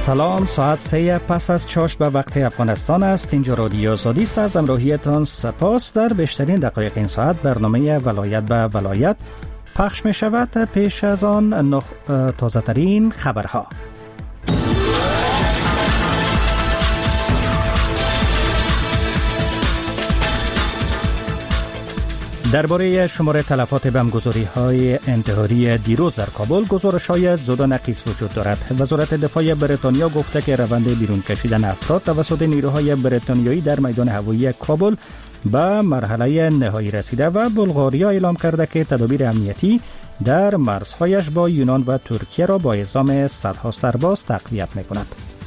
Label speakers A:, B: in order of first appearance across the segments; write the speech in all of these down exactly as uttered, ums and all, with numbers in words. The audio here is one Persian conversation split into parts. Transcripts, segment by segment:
A: سلام، ساعت سه پس از چاشت به وقت افغانستان است. اینجا رادیو آزادی است. از همراهیتان سپاس. در بیشترین دقایق این ساعت برنامه ولایت به ولایت پخش می شود. پیش از آن نخ... تازه ترین خبرها. درباره شمار تلفات بمبگذاری‌های انتحاری دیروز در کابل گزارش‌های زود و نقیص وجود دارد. وزارت دفاع بریتانیا گفته که روند بیرون کشیدن افراد توسط نیروهای بریتانیایی در میدان هوایی کابل به مرحله نهایی رسیده و بلغاریا اعلام کرده که تدابیر امنیتی در مرزهایش با یونان و ترکیه را با اعزام صدها سرباز تقویت می‌کند.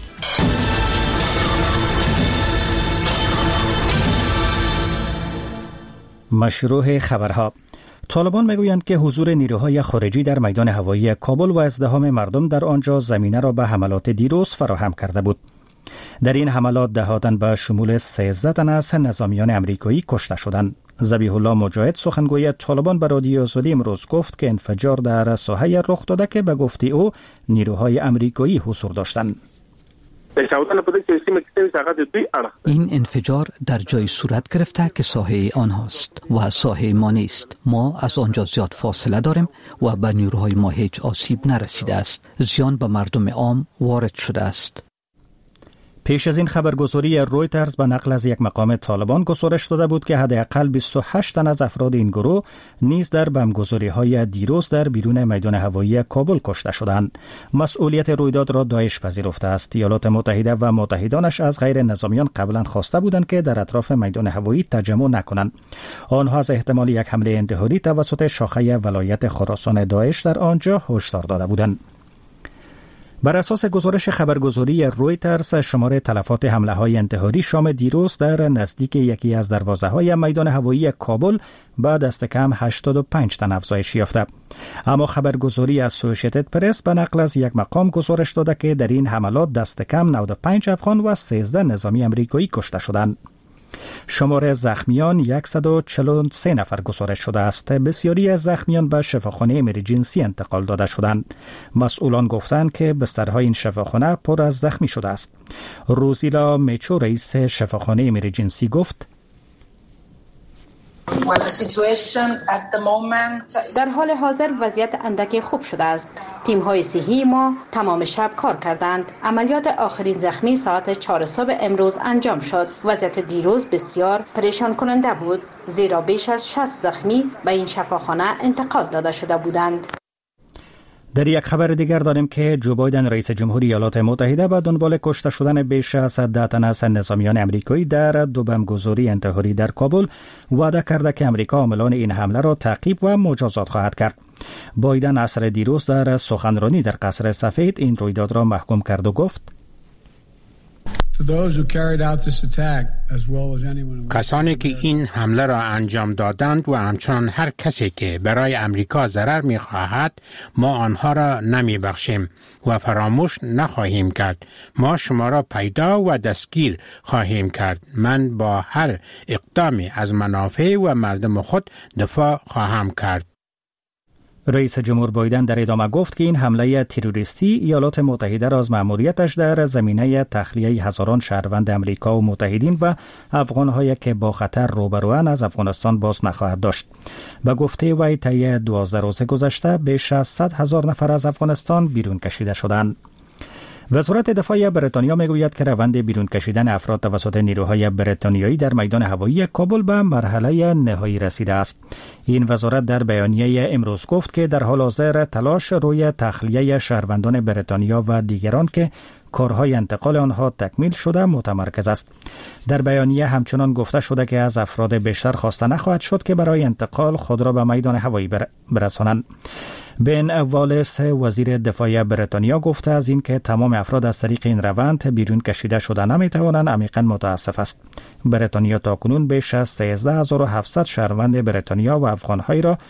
A: مشروع خبرها. طالبان میگویند که حضور نیروهای خارجی در میدان هوایی کابل و ازدحام مردم در آنجا زمینه را به حملات دیروز فراهم کرده بود. در این حملات دهاتن به شمول سیزده تن از نظامیان امریکایی کشته شدند. ذبیح الله مجاهد سخنگوی طالبان به رادیو آزادی امروز گفت که انفجار در ساحه رخ داده که به گفته او نیروهای امریکایی حضور داشتند.
B: این انفجار در جای صورت گرفته که ساحه آنهاست و ساحه ما نیست. ما از آنجا زیاد فاصله داریم و به نیروهای ما هیچ آسیب نرسیده است. زیان به مردم عام وارد شده است.
A: پیش از این خبرگزاری رویترز به نقل از یک مقام طالبان گزارش داده بود که حداقل بیست و هشت تن از افراد این گروه نیز در بمبگذاری‌های دیروز در بیرون میدان هوایی کابل کشته شدند. مسئولیت رویداد را داعش پذیرفته است. ایالات متحده و متحدانش از غیر نظامیان قبلا خواسته بودند که در اطراف میدان هوایی تجمع نکنند. آنها از احتمال یک حمله انتحاری توسط شاخه ولایت خراسان داعش در آنجا هشدار داده بودند. بر اساس گزارش خبرگزاری رویترز، شمار تلفات حمله های انتحاری شام دیروز در نزدیک یکی از دروازه های میدان هوایی کابل به دست کم هشتاد و پنج تن افزایش یافته. اما خبرگزاری اسوسییتد پرس به نقل از یک مقام گزارش داده که در این حملات دست کم نود و پنج افغان و سیزده نظامی امریکایی کشته شدند. شمار زخمیان صد و چهل و سه نفر گزارش شده است. بسیاری از زخمیان به شفاخانه امرجنسی انتقال داده شدند. مسئولان گفتند که بسترهای این شفاخانه پر از زخمی شده است. روزیلا میچو رئیس شفاخانه امرجنسی گفت:
C: در حال حاضر وضعیت اندکی خوب شده است. تیم‌های صحی ما تمام شب کار کردند. عملیات آخرین زخمی ساعت چهار صبح امروز انجام شد. وضعیت دیروز بسیار پریشان کننده بود، زیرا بیش از شصت زخمی به این شفاخانه انتقال داده شده بودند.
A: در یک خبر دیگر داریم که جو بایدن رئیس جمهوری ایالات متحده به دنبال کشته شدن بیش از ده تن از نظامیان امریکایی در دو بمبگذاری انتحاری در کابل وعده کرده که امریکا عاملان این حمله را تعقیب و مجازات خواهد کرد. بایدن عصر دیروز در سخنرانی در قصر سفید این رویداد را محکوم کرد و گفت:
D: کسانی که این حمله را انجام دادند و همچنان هر کسی که برای امریکا ضرر می خواهد، ما آنها را نمی بخشیم و فراموش نخواهیم کرد. ما شما را پیدا و دستگیر خواهیم کرد. من با هر اقدامی از منافع و مردم خود دفاع خواهم کرد.
A: رئیس جمهور بایدن در ادامه گفت که این حمله تروریستی ایالات متحده را از مأموریتش در زمینه تخلیه هزاران شهروند امریکا و متحدین و افغان‌هایی که با خطر روبروان از افغانستان باز نخواهد داشت. به گفته وی طی دوازده روز گذشته بیش از صد هزار نفر از افغانستان بیرون کشیده شدند. وزارت دفاع بریتانیا میگوید که روند بیرون کشیدن افراد توسط نیروهای بریتانیایی در میدان هوایی کابل به مرحله نهایی رسیده است. این وزارت در بیانیه امروز گفت که در حال حاضر تلاش روی تخلیه شهروندان بریتانیا و دیگران که کارهای انتقال آنها تکمیل شده متمرکز است. در بیانیه همچنان گفته شده که از افراد بیشتر خواسته نخواهد شد که برای انتقال خود را به میدان هوایی برسانند. بن والیس وزیر دفاع بریتانیا گفته از این که تمام افراد از طریق این روند بیرون کشیده شده نمیتوانند عمیقا متاسف است. بریتانیا تاکنون بیش از سیزده هزار و هفتصد شهروند بریتانیا و افغان‌های را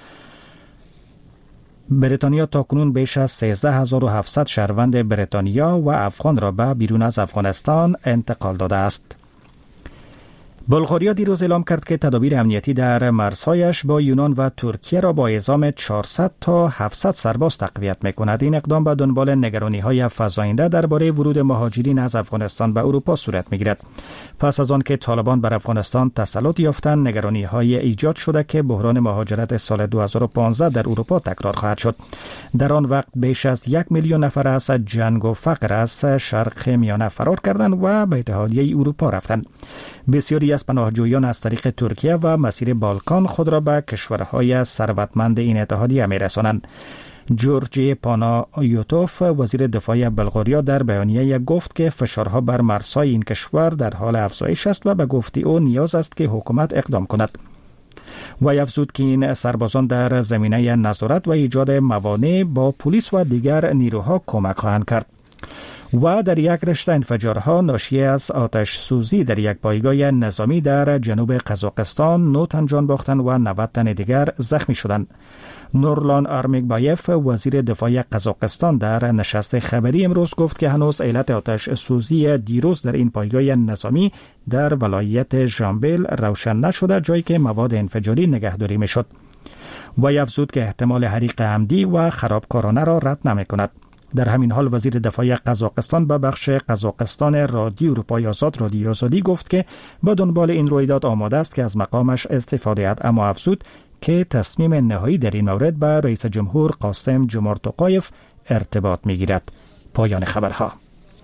A: بریتانیا تاکنون بیش از سیزده هزار و هفتصد شهروند بریتانیا و افغان را به بیرون از افغانستان انتقال داده است. بلغاریا دیروز اعلام کرد که تدابیر امنیتی در مرزهایش با یونان و ترکیه را با اعزام چهارصد تا هفتصد سرباز تقویت می‌کند. این اقدام به دنبال نگرانی‌های فزاینده درباره ورود مهاجرین از افغانستان به اروپا صورت می‌گیرد. پس از آن که طالبان بر افغانستان تسلط یافتند، نگرانی‌های ایجاد شده که بحران مهاجرت سال دو هزار و پانزده در اروپا تکرار خواهد شد. در آن وقت بیش از یک میلیون نفر از جنگ و فقر از شرق میانه فرار کردند و به اتحادیه اروپا رفتند. بسیاری از پناهجویان از طریق ترکیه و مسیر بالکان خود را به کشورهای ثروتمند این اتحادیه می‌رسانند. جورجی پانایوتوف وزیر دفاع بلغاریا در بیانیه گفت که فشارها بر مرزهای این کشور در حال افزایش است و به گفته او نیاز است که حکومت اقدام کند. و افزود که این سربازان در زمینه نظارت و ایجاد موانع با پلیس و دیگر نیروها کمک خواهند کرد. و در یک رشته انفجارها ناشی از آتش سوزی در یک پایگاه نظامی در جنوب قزاقستان نه تن جان باختند و نود تن دیگر زخمی شدند. نورلان آرمیکبایف وزیر دفاع قزاقستان در نشست خبری امروز گفت که هنوز علت آتش سوزی دیروز در این پایگاه نظامی در ولایت ژامبل روشن نشده، جایی که مواد انفجاری نگهداری میشد. و افزود که احتمال حریق عمدی و خرابکارانه را رد نمی‌کند. در همین حال وزیر دفاع قزاقستان به بخش قزاقستان رادیو اروپای آزاد رادیو آزادی گفت که با دنبال این رویداد آماده است که از مقامش استفاده کند، اما افزود که تصمیم نهایی در این مورد به رئیس جمهور قاسم جمعت توقایف ارتباط می‌گیرد. پایان خبرها.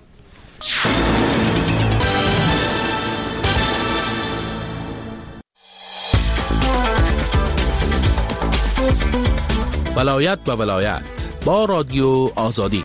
E: ولایت به ولایت با رادیو آزادی.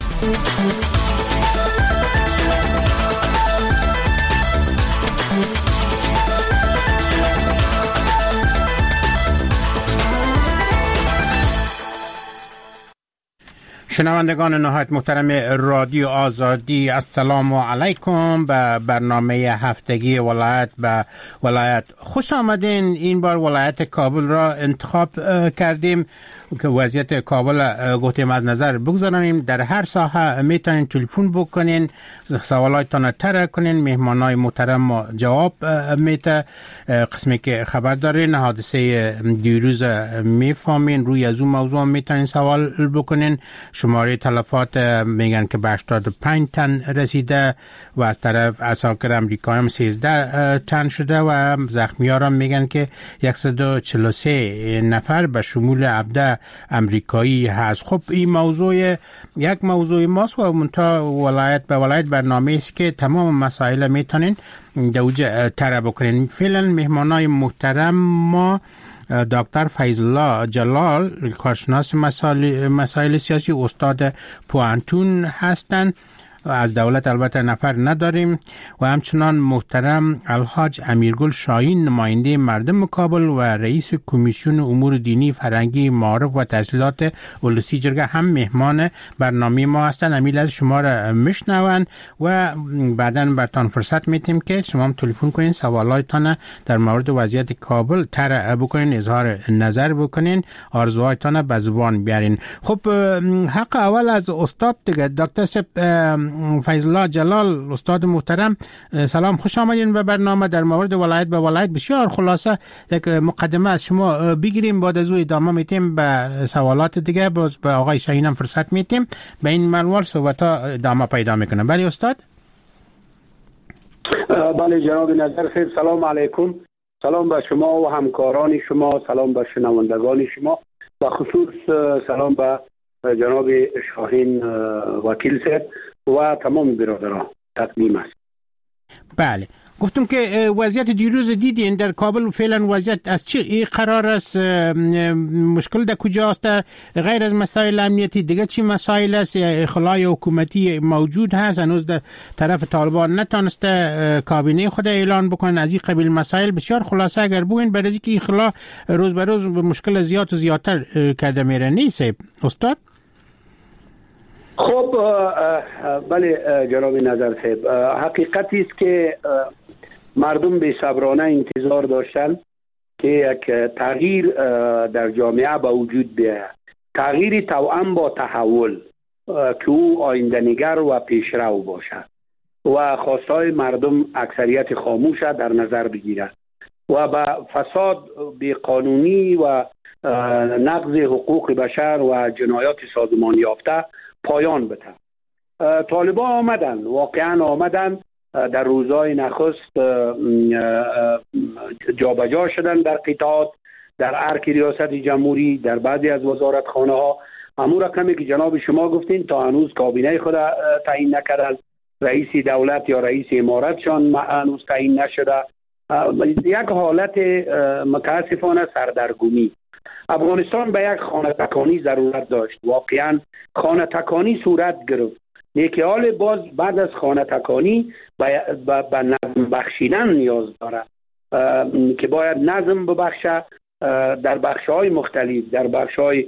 D: شنوندگان نهایت محترم رادیو آزادی، السلام علیکم. به برنامه هفتگی ولایت به ولایت خوش آمدین. این بار ولایت کابل را انتخاب کردیم که وضعیت کابل گفتیم از نظر بگذاریم. در هر ساحه میتونین تلفن بکنین، سوالاتتان طرح کنین، مهمانای محترم جواب میته. قسمی که خبر دارین حادثه دیروز میفهمین، روی از اون موضوع میتونین سوال بکنین. شماره تلفات میگن که به هشتاد و پنج تن رسیده و از طرف عساکر امریکایی هم سیزده تن شده و زخمی ها میگن که صد و چهل و سه نفر به شمول عبده امریکایی هست. خب این موضوع یک موضوع ماست و منتها ولایت به ولایت برنامه است که تمام مسائل میتونین دوجه طرح بکنین. فعلا مهمانای محترم ما دکتر فیض الله جلال، کارشناس مسائل, مسائل سیاسی، استاد پوانتون هستند. از دولت البته نفر نداریم. و همچنان محترم الحاج امیرگل شاهین، نماینده مردم کابل و رئیس کمیسیون امور دینی، فرهنگی، معارف و تحصیلات ولسی جرگه هم مهمان برنامه ما هستند. امیل از شما را میشنوند و بعداً برتان فرصت میتیم که شما هم تلفن کنین، سوالاتتان در مورد وضعیت کابل طرح بکنین، اظهار نظر بکنین، آرزوهایتان به زبان بیارین. خب حق اول از استاد دیگه، دکتر فیض الله جلال، استاد محترم، سلام، خوش آمدین به برنامه. در مورد ولایت به ولایت بسیار خلاصه یک مقدمه از شما بگیریم، بعد از او ادامه میتیم به سوالات دیگه، باز به آقای شاهین هم فرصت میتیم. به این منوال صحبت ها ادامه پیدا میکنه. بله استاد.
F: بله جناب نظر خیر، سلام علیکم. سلام به شما و همکاران شما، سلام به شنوندگان شما، و خصوص سلام به جناب شاهین وکیل صاحب و تمام برادران تقدیم است.
D: بله، گفتم که وضعیت دیروز دیدین در کابل، فعلا وضعیت از چی قرار است؟ مشکل در کجاست؟ غیر از مسائل امنیتی دیگه چی مسائل است؟ اخلای حکومتی موجود هست؟ هنوز در طرف طالبان نتونسته کابینه خود اعلان بکنن. از این قبیل مسائل بسیار خلاصه اگر بگوین، برای اینکه اخلا روز به روز مشکل زیاد و زیادتر کرده میره. نیست استاد؟
F: خب بله جناب نظر صاحب، حقیقتی است که مردم بی صبرانه انتظار داشتن که یک تغییر در جامعه به وجود بیاید، تغییری توأم با تحول که او آینده‌نگر و پیشرو باشد و خواستهای مردم اکثریت خاموش در نظر بگیرد. و به فساد بیقانونی و نقض حقوق بشر و جنایات سازمان یافته پایان بده. طالبان آمدن، واقعا آمدن، در روزهای نخست جابجا شدن در قطاعات، در ارک ریاست جمهوری، در بعضی از وزارتخانه ها. امور رقمی که جناب شما گفتین تا هنوز کابینه خود تعیین نکردن، رئیس دولت یا رئیس امارتشان هنوز تعیین نشده. یک حالت متاسفانه سردرگمی. افغانستان به یک خانه تکانی ضرورت داشت، واقعا خانه تکانی صورت گرفت. نیکی حال باز بعد از خانه تکانی به نظم بخشیدن نیاز داره که باید نظم ببخشه در بخش‌های مختلف، در بخش‌های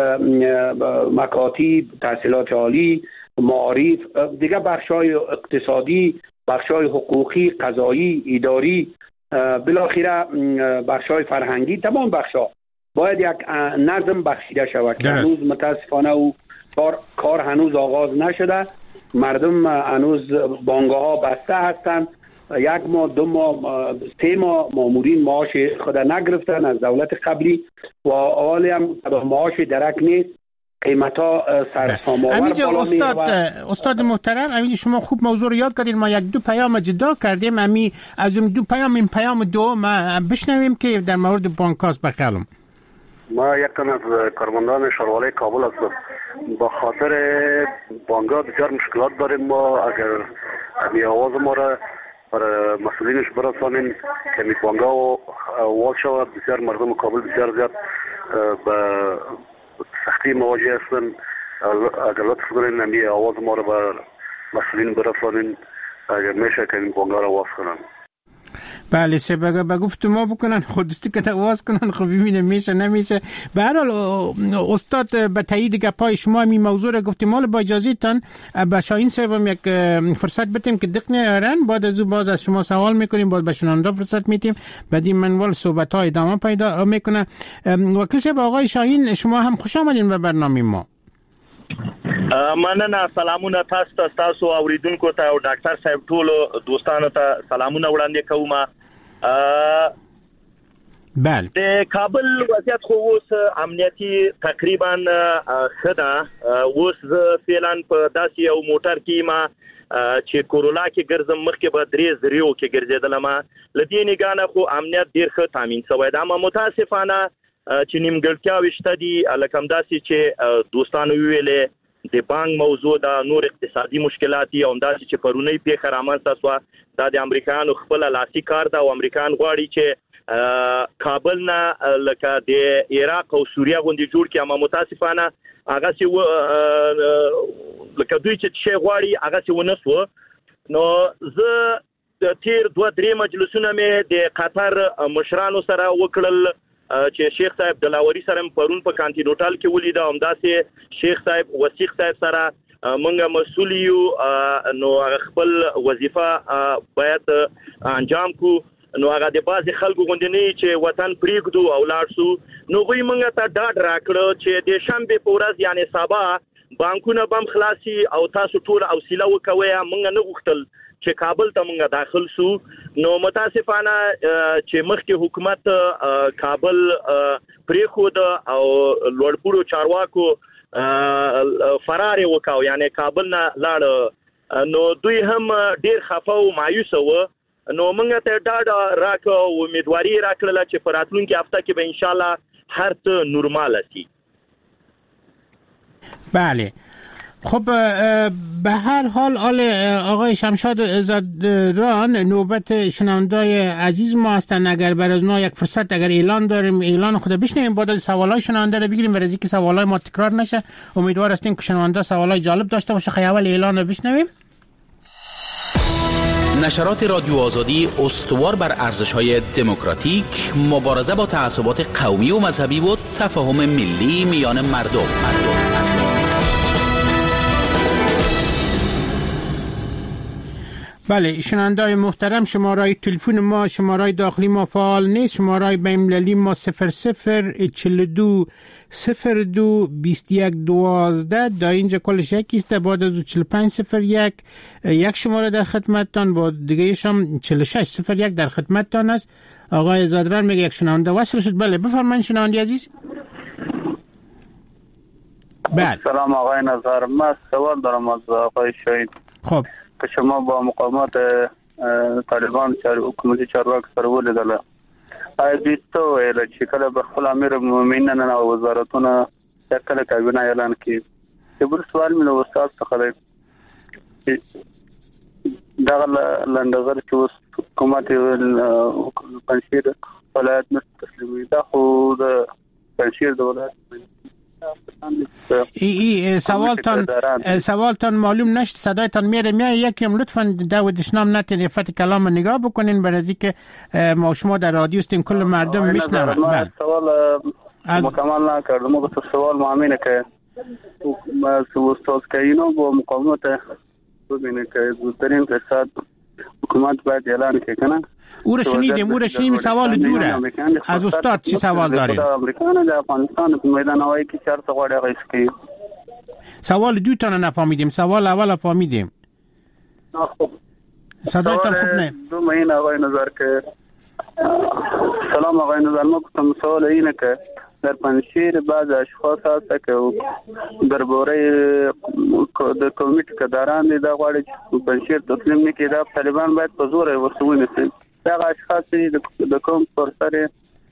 F: مکاتب، تحصیلات عالی، معارف، دیگه بخش‌های اقتصادی، بخش‌های حقوقی، قضایی، اداری، بالاخره بخش‌های فرهنگی، تمام بخش‌ها باید یک نظم بخشیده شود که هنوز متاسفانه او کار, کار هنوز آغاز نشده. مردم هنوز بانگ‌ها بسته هستند. یک ماه، دو ماه، سه ماه مامورین معاش خود نگرفتن از دولت قبلی و حالی هم معاش درک نیست. قیمتا سرسام‌آور
D: بالا میره. استاد استاد محترم، امید شما خوب موضوع رو یاد کردین. ما یک دو پیام جدا کردیم، امی از اون دو پیام این پیام دو ما بشنویم که در مورد بانکاس بخلم.
G: ما یک تن از کارمندان شهروالی کابل هستم. با خاطر بانک‌ها بسیار مشکلات داریم. ما اگر امی آواز ما را برای مسئولینش برسانیم که می بانک‌ها واز شود، بسیار مردم کابل بسیار زیاد به سختی مواجه هستن. اگر لطف کنین امی آواز ما را به مسئولین برسانین اگر میشه که این بانک‌ها را واز کنن.
D: بله سه بگه بگفت ما بکنن خودستی که تواز کنن. خب ببینیم میشه نمیشه. به هر حال استاد به تایید گپای شما می موضوع را گفتیم. مال با اجازه تان به شاهین صاحب یک فرصت بدیم که دقیق نیارن، بعد از او باز از شما سوال میکنیم، بعد به شنونده فرصت میدیم، بعد این منوال صحبت ها ادامه پیدا میکنه. وکیل صاحب آقای شاهین، شما هم خوش آمدین به برنامه ما.
H: مننه. سلامونه تاسو ته، تاسو اوریدونکو ته او ډاکټر صاحب ټولو دوستانو ته سلامونه وړاندې کوم.
D: بله
H: د کابل وضعیت خو اوس امنیتي تقریبا ښه ده. اوس زه فعلا په داسې یو موټر کې ما چې کورولا کې ګرځم، مخکې به درې زریو کې ګرځېدلم. له دې نګاه خو امنیت ډېر ښه تامین شوی ده. اما متاسفانه چې نیمګړتیاوې شته دي، لکه همداسې چې دوستانو ویلې د بانک موضوع دا نور اقتصادي مشکلات دي، او همداسې چې پرونی پیښه رامنځته شوه دا د امریکایانو خپل لاسي کار ده، او امریکایان غواړي چې کابل نه لکه د عراق او سوریه غوندې جوړ کړي. اما متاسفانه هغسې لکه دوی چې شی غواړي هغسې ونه شوه. نو زه د تیر دوه درې مجلسونه مې د قطر مشرانو سره وکړل چې شیخ صاحب دلاوري سره پرون په کانټینوټال کې ولید، او همداسې شیخ صاحب وثیق صاحب سره موږ مسؤل یو، نو خپل وظیفه باید انجام کو. نو هغه د بعضې خلکو غوندې نه چې وطن پرېږدو او لاړ شو. نو هغوی موږ ته ډاډ راکړه چې د شنبې په ورځ یعنې سبا بانکونه به هم خلاصي او تاسو ټوله حوصله وکوئ. موږ نه غوښتل چې کابل ته موږ داخل شو. نو متاسفانه چې مخکې حکومت کابل پرېښود او لوړپوړو چارواکو فرار یې وکاو، یعنی کابل نه لاړ. نو دوی هم ډېر خفه او مایوسه وه. نو موږ ته ډاډ راکړه او امیدواري یې راکړله چې په راتلونکي هفته کې به انشاءالله هر څه نورماله شي.
D: بله خب به هر حال آل آقای شمشاد زادران نوبت شنوندای عزیز ما هستن. اگر بر از ما یک فرصت اگر اعلان داریم اعلان خود بشنویم، بعد از سوالای شنونده رو بگیریم برای اینکه سوالای ما تکرار نشه. امیدوار هستیم که شنونده سوالای جالب داشته باشه. خیلی اول اعلان رو بشنویم.
E: نشرات رادیو آزادی استوار بر ارزش‌های دموکراتیک، مبارزه با تعصبات قومی و مذهبی و تفاهم ملی میان مردم.
D: بله شنونده‌های محترم، شماره تلفن ما شماره داخلی ما فعال نیست. شماره بین‌المللی ما صفر صفر چهل و دو صفر دو بیست و یک دوازده. دا اینجا کلش یکی است. بعد از چهل و پنج صفر یک یک شماره در خدمتتان، با دیگه‌اش هم چهل و شش صفر یک در خدمتتان است. آقای زادران میگه یک شنونده وصل شد. بله بفرمایید شنونده عزیز. بله
I: سلام آقای نظر، من سوال دارم از آقای شهید.
D: خب
I: که شما با مقامات طالبان چار حکومتی چارواک سره ولیدل، آیا دوی ته ویل چې کله به خپل امیر المؤمنین او وزارتونه کله کابینه اعلان کړي؟ چې بل سوال مې له استاد څخه دی، دغه لنډغر چې اوس حکومت پنځیر ولایت نه تسلیموي، دا خو د پنځیر د ولایت
D: ای ای سوالتان سوالتان معلوم نشد، صدایتان میره میای. یکم لطفا داود شنام نتین افت کلام نگاه بکنین، برای از اینکه ما شما در رادیو هستیم کل مردم میشنون.
I: من سوال از... مکمل نکردم، گفتم سوال مهمه که ما استاد کینو با مقامات ببینه که زودترین فرصت حکومت باید اعلان کنه.
D: او را شنیدیم، او را شنیدیم. سوال دوره از استاد چی سوال دارین؟
I: امریکا در افغانستان په میدان هوایی کې چارت غواړي غیس کوي.
D: سوال دو تا نفهمیدیم، سوال اول فهمیدیم. صدایتان خوب نه.
I: دو مهینه آقای نظر که سلام آقای نظر، ما گفتم سوال اینه که در پنجشیر بعض اشخاص هست که درباره د کمیټې کداران دي دا غواړي چې پنجشیر تسلیم نکړي، دا طالبان باید په زور ورسونه سي. دا اشخاص د کوم پر سره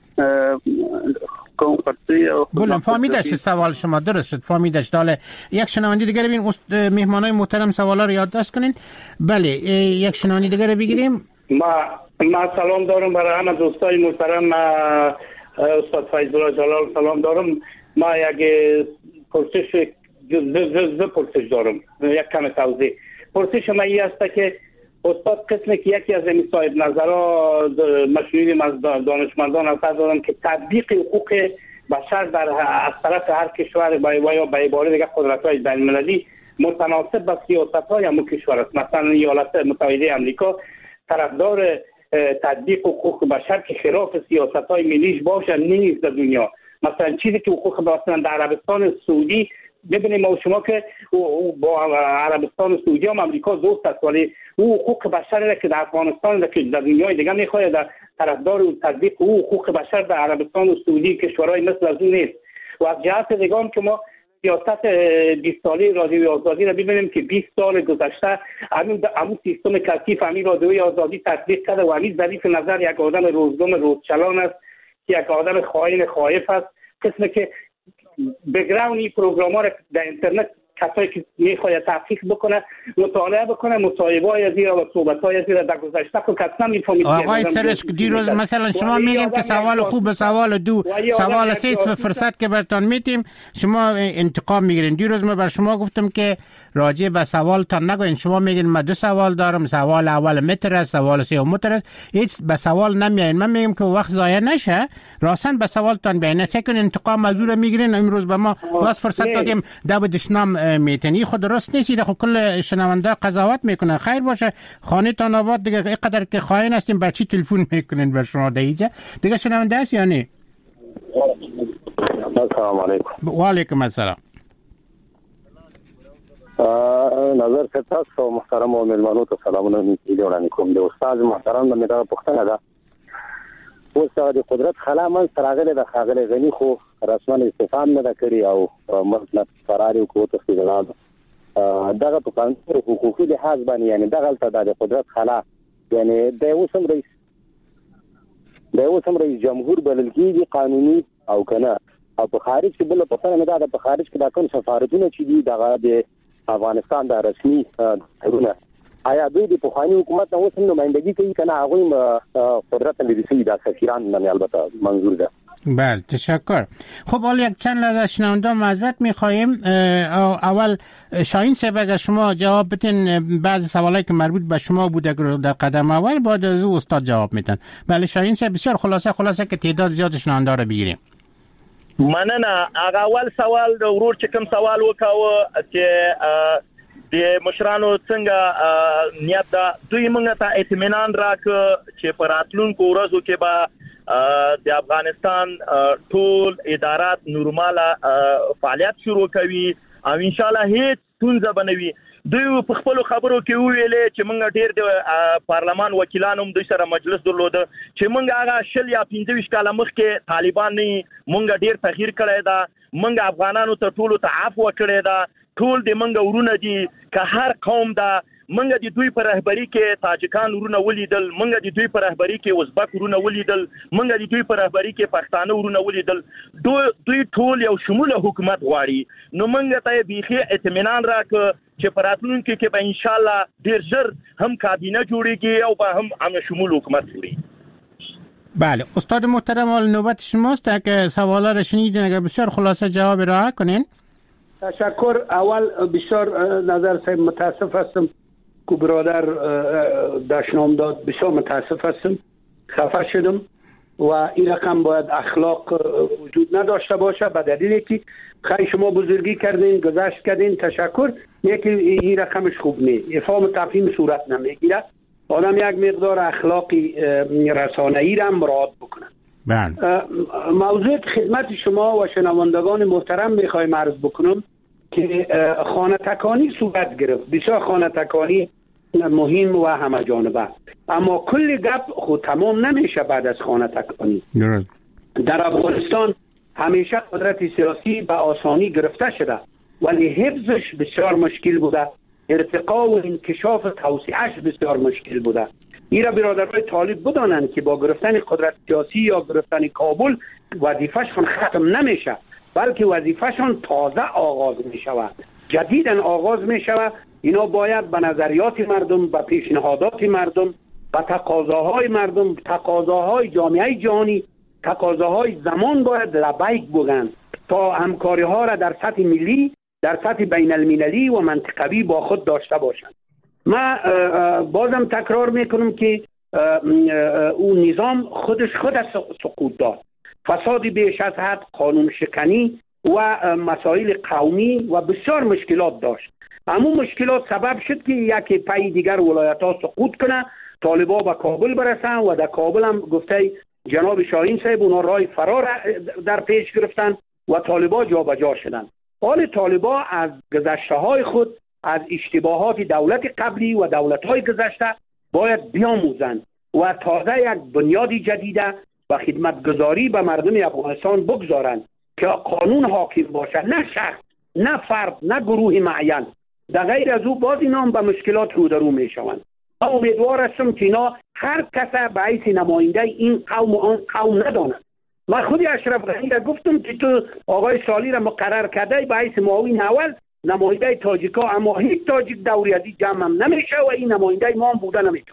I: کوم پرتی او
D: بله فهمیدش سوال شما درست شد، فهمیدش. داله یک شنونده دیگه ببین، مهمانای محترم سوالا رو یادداشت کنین. بله یک شنونده دیگه بگیریم.
J: ما ما سلام دارم برای همه دوستای محترم. استاد فیض‌الله جلال سلام دارم. ما یک پرسش ز پرسش دارم، یک کم توضیح. پرسش ما این است که استاد قسمی که یکی از این صاحب نظرها مشهوریم از دانشمندان هست دارن که تطبیق حقوق بشر در از طرف هر کشور با یا به عبارت دیگه قدرت‌های بین‌المللی متناسب با سیاست‌های هم کشور است. مثلا ایالات متحده آمریکا طرفدار تطبیق حقوق بشر که خلاف سیاست‌های ملیش باشه نیست در دنیا. مثلا چیزی که حقوق مثلا در عربستان سعودی ببینیم ما شما که با عربستان سعودی هم امریکا دوست است، ولی او حقوق بشر را که در افغانستان را که در دنیای دیگه میخواد در طرفدار تطبیق او حقوق بشر در عربستان و سعودی کشورهای مثل از اون نیست. و از جهت دیگه هم که ما سیاست بیست ساله رادیوی آزادی را ببینیم که بیست سال گذشته همون همون سیستم کثیف همین رادیوی آزادی تطبیق کرده و همین ظریف نظر یک آدم روزگم روزچلان است که یک آدم خائن خائف است، قسمی که بگراوند این پروگرام ها را در اینترنت کسایی که میخواید تحقیق بکنه مطالعه بکنه، مصاحبه‌های از ایرا و صحبت‌های از ایرا در گذشته که کسا میفهمید.
D: آقای سرش دیروز مثلا شما میگین که سوال خوب، سوال دو، سوال سه و فرصت که برتان میتیم شما انتقام میگیرین. دیروز من بر شما گفتم که راجع به سوالتان نگوین، شما میگین من دو سوال دارم، سوال اول متر است، سوال سه متر است، هیچ به سوال نمیاین. من میگم که وقت ضایع نشه، راستن به سوالتان بیاین، چون انتقام از اون میگیرین. امروز به ما باز فرصت دادیم داود شنام میتنی خود درست نیست، خود کل شنونده قضاوت میکنن. خیر باشه خانه تان آباد دیگه، اینقدر که خائن هستیم بر چی تلفن میکنین بر شما دیگه دیگه شنونده است یا نه؟
I: السلام علیکم.
D: و علیکم السلام.
I: نظر ستاس و محترم و ملمانو ته سلامونه وړاندې کوم. د استاد محترم د میرا پښتنه ده اوس د قدرت خلا من سراغله د خاغله غنی خو رسمن استفهام نه دا کړی او مطلب فراری کو ته استدلال دغه په قانون حقوقي لحاظ باندې یعنی دغه ته د قدرت خلا یعنی د اوسم رئیس د اوسم رئیس جمهور بلل کیږي قانوني او کنه او په خارج کې بل په څنګه نه دا په خارج کې دا کوم سفارتونه چې دي دغه د افغانستان د رسمي ډیرونه آیا دوی د پوخانی حکومت نو څنګه نمائندګي کوي کنه هغه قدرت لري د سفیران نه البته منظور ده.
D: بله تشکر. خب حالا یک چند لحظه شنونده معذرت می‌خوایم. اول شاهین صاحب اگر شما جواب بدین بعضی سوالایی که مربوط به شما بوده در قدم اول، بعد از او استاد جواب میدن. بله شاهین صاحب بسیار خلاصه خلاصه که تعداد زیاد شنونده رو بگیریم.
H: مننه. هغه اول سوال د ورور چې کوم سوال وکاوه چې د مشرانو څنګه نیت دا دوی موږ ته اطمینان راک چې پر راتلونکو ورځو کې به د افغانستان ټول ادارات نورماله فعالیت شروع کوي او ان شاء الله هیڅ ستونزه بنوي. دوی په خپل خبرو کې ویلې چې موږ ډېر د پارلمان وکیلانو هم دوی سره مجلس درلود چې موږ هغه شل یا پنځه ویشت کاله مخکې طالبان نه موږ ډېر تغییر کړی دا، موږ افغانانو ته ټولو ته عفو کړی دا، ټول د موږ ورونه دي که هر قوم دا، موږ د دوی په رهبری کې تاجکان ورونه ولیدل، موږ د دوی په رهبری کې ازبک ورونه ولیدل، موږ د دوی په رهبری کې پښتانه ورونه ولیدل. دوی ټول یو شموله حکومت غواړي. نو موږ ته بیخي اطمینان راک چې په راتلونکي کې به ان شاء الله ډیر ژر هم کابینه جوړیږي او به هم هم شمول حکومت جوړیږي.
D: بله استاد محترم، نوبت شماست. اگه سوالا رو شنیدین اگر بسیار خلاصه جواب ارائه کنین.
F: تشکر. اول بسیار نظر صاحب متاسف هستم که برادر دشنام داد، بسیار متاسف هستم، خفه شدم و این رقم باید اخلاق وجود نداشته باشه به دلیلی که خیلی شما بزرگی کردین، گذشت کردین، تشکر. یکی این رقمش خوب نیست، افهام تفهیم صورت نمیگیره. آدم یک مقدار اخلاقی رسانه‌ای را مراعات بکنه.
D: بله.
F: موضوع خدمت شما و شنوندگان محترم میخوایم عرض بکنم که خانه تکانی صورت گرفت. بسیار خانه تکانی مهم و همه جانبه، اما کل گپ خود تمام نمیشه بعد از خانه تکانی. در افغانستان همیشه قدرت سیاسی به آسانی گرفته شده ولی حفظش بسیار مشکل بوده، ارتقا و انکشاف توسعهش بسیار مشکل بوده. ایرا برادرای طالب بدانند که با گرفتن قدرت سیاسی یا گرفتن کابل وظیفه‌شان ختم نمیشه، بلکه وظیفه‌شان تازه آغاز می شود، جدیداً آغاز می شود. اینا باید به نظریات مردم، به پیشنهادات مردم، به تقاضاهای مردم، تقاضاهای جامعه جهانی، تقاضاهای زمان باید لبیک بگن تا همکاری ها را در سطح ملی، در سطح بین المللی و منطقوی با خود داشته باشند. من بازم تکرار میکنم که اون نظام خودش خود سقوط داد، فسادی بیش از حد، قانون شکنی و مسائل قومی و بسیار مشکلات داشت. همون مشکلات سبب شد که یکی پای دیگر ولایت ها سقوط کنه، طالبا به کابل برسن و در کابل هم گفته جناب شاهین صاحب اونا راه فرار در پیش گرفتن و طالبا جا به جا شدن. حال طالبا از گذشته های خود، از اشتباهات دولت قبلی و دولت های گذشته باید بیاموزند و تازه یک بنیادی جدیده و خدمتگزاری به مردم افغانستان بگذارند که قانون حاکم باشه، نه شخص، نه فرد، نه گروه معین. در غیر از او باز اینا هم به مشکلات رو در رو می شوند. امیدوار هستم که اینا هر کس به حیث نماینده این قوم و آن قوم ندانند. من خودی اشرف غنی را گفتم که تو آقای سالی را مقرر کرده به حیث معاون اول نماینده تاجیکا، اما هیچ تاجیک دوری از این جمع هم نمیشه و این نماینده ما هم بوده نمیشه.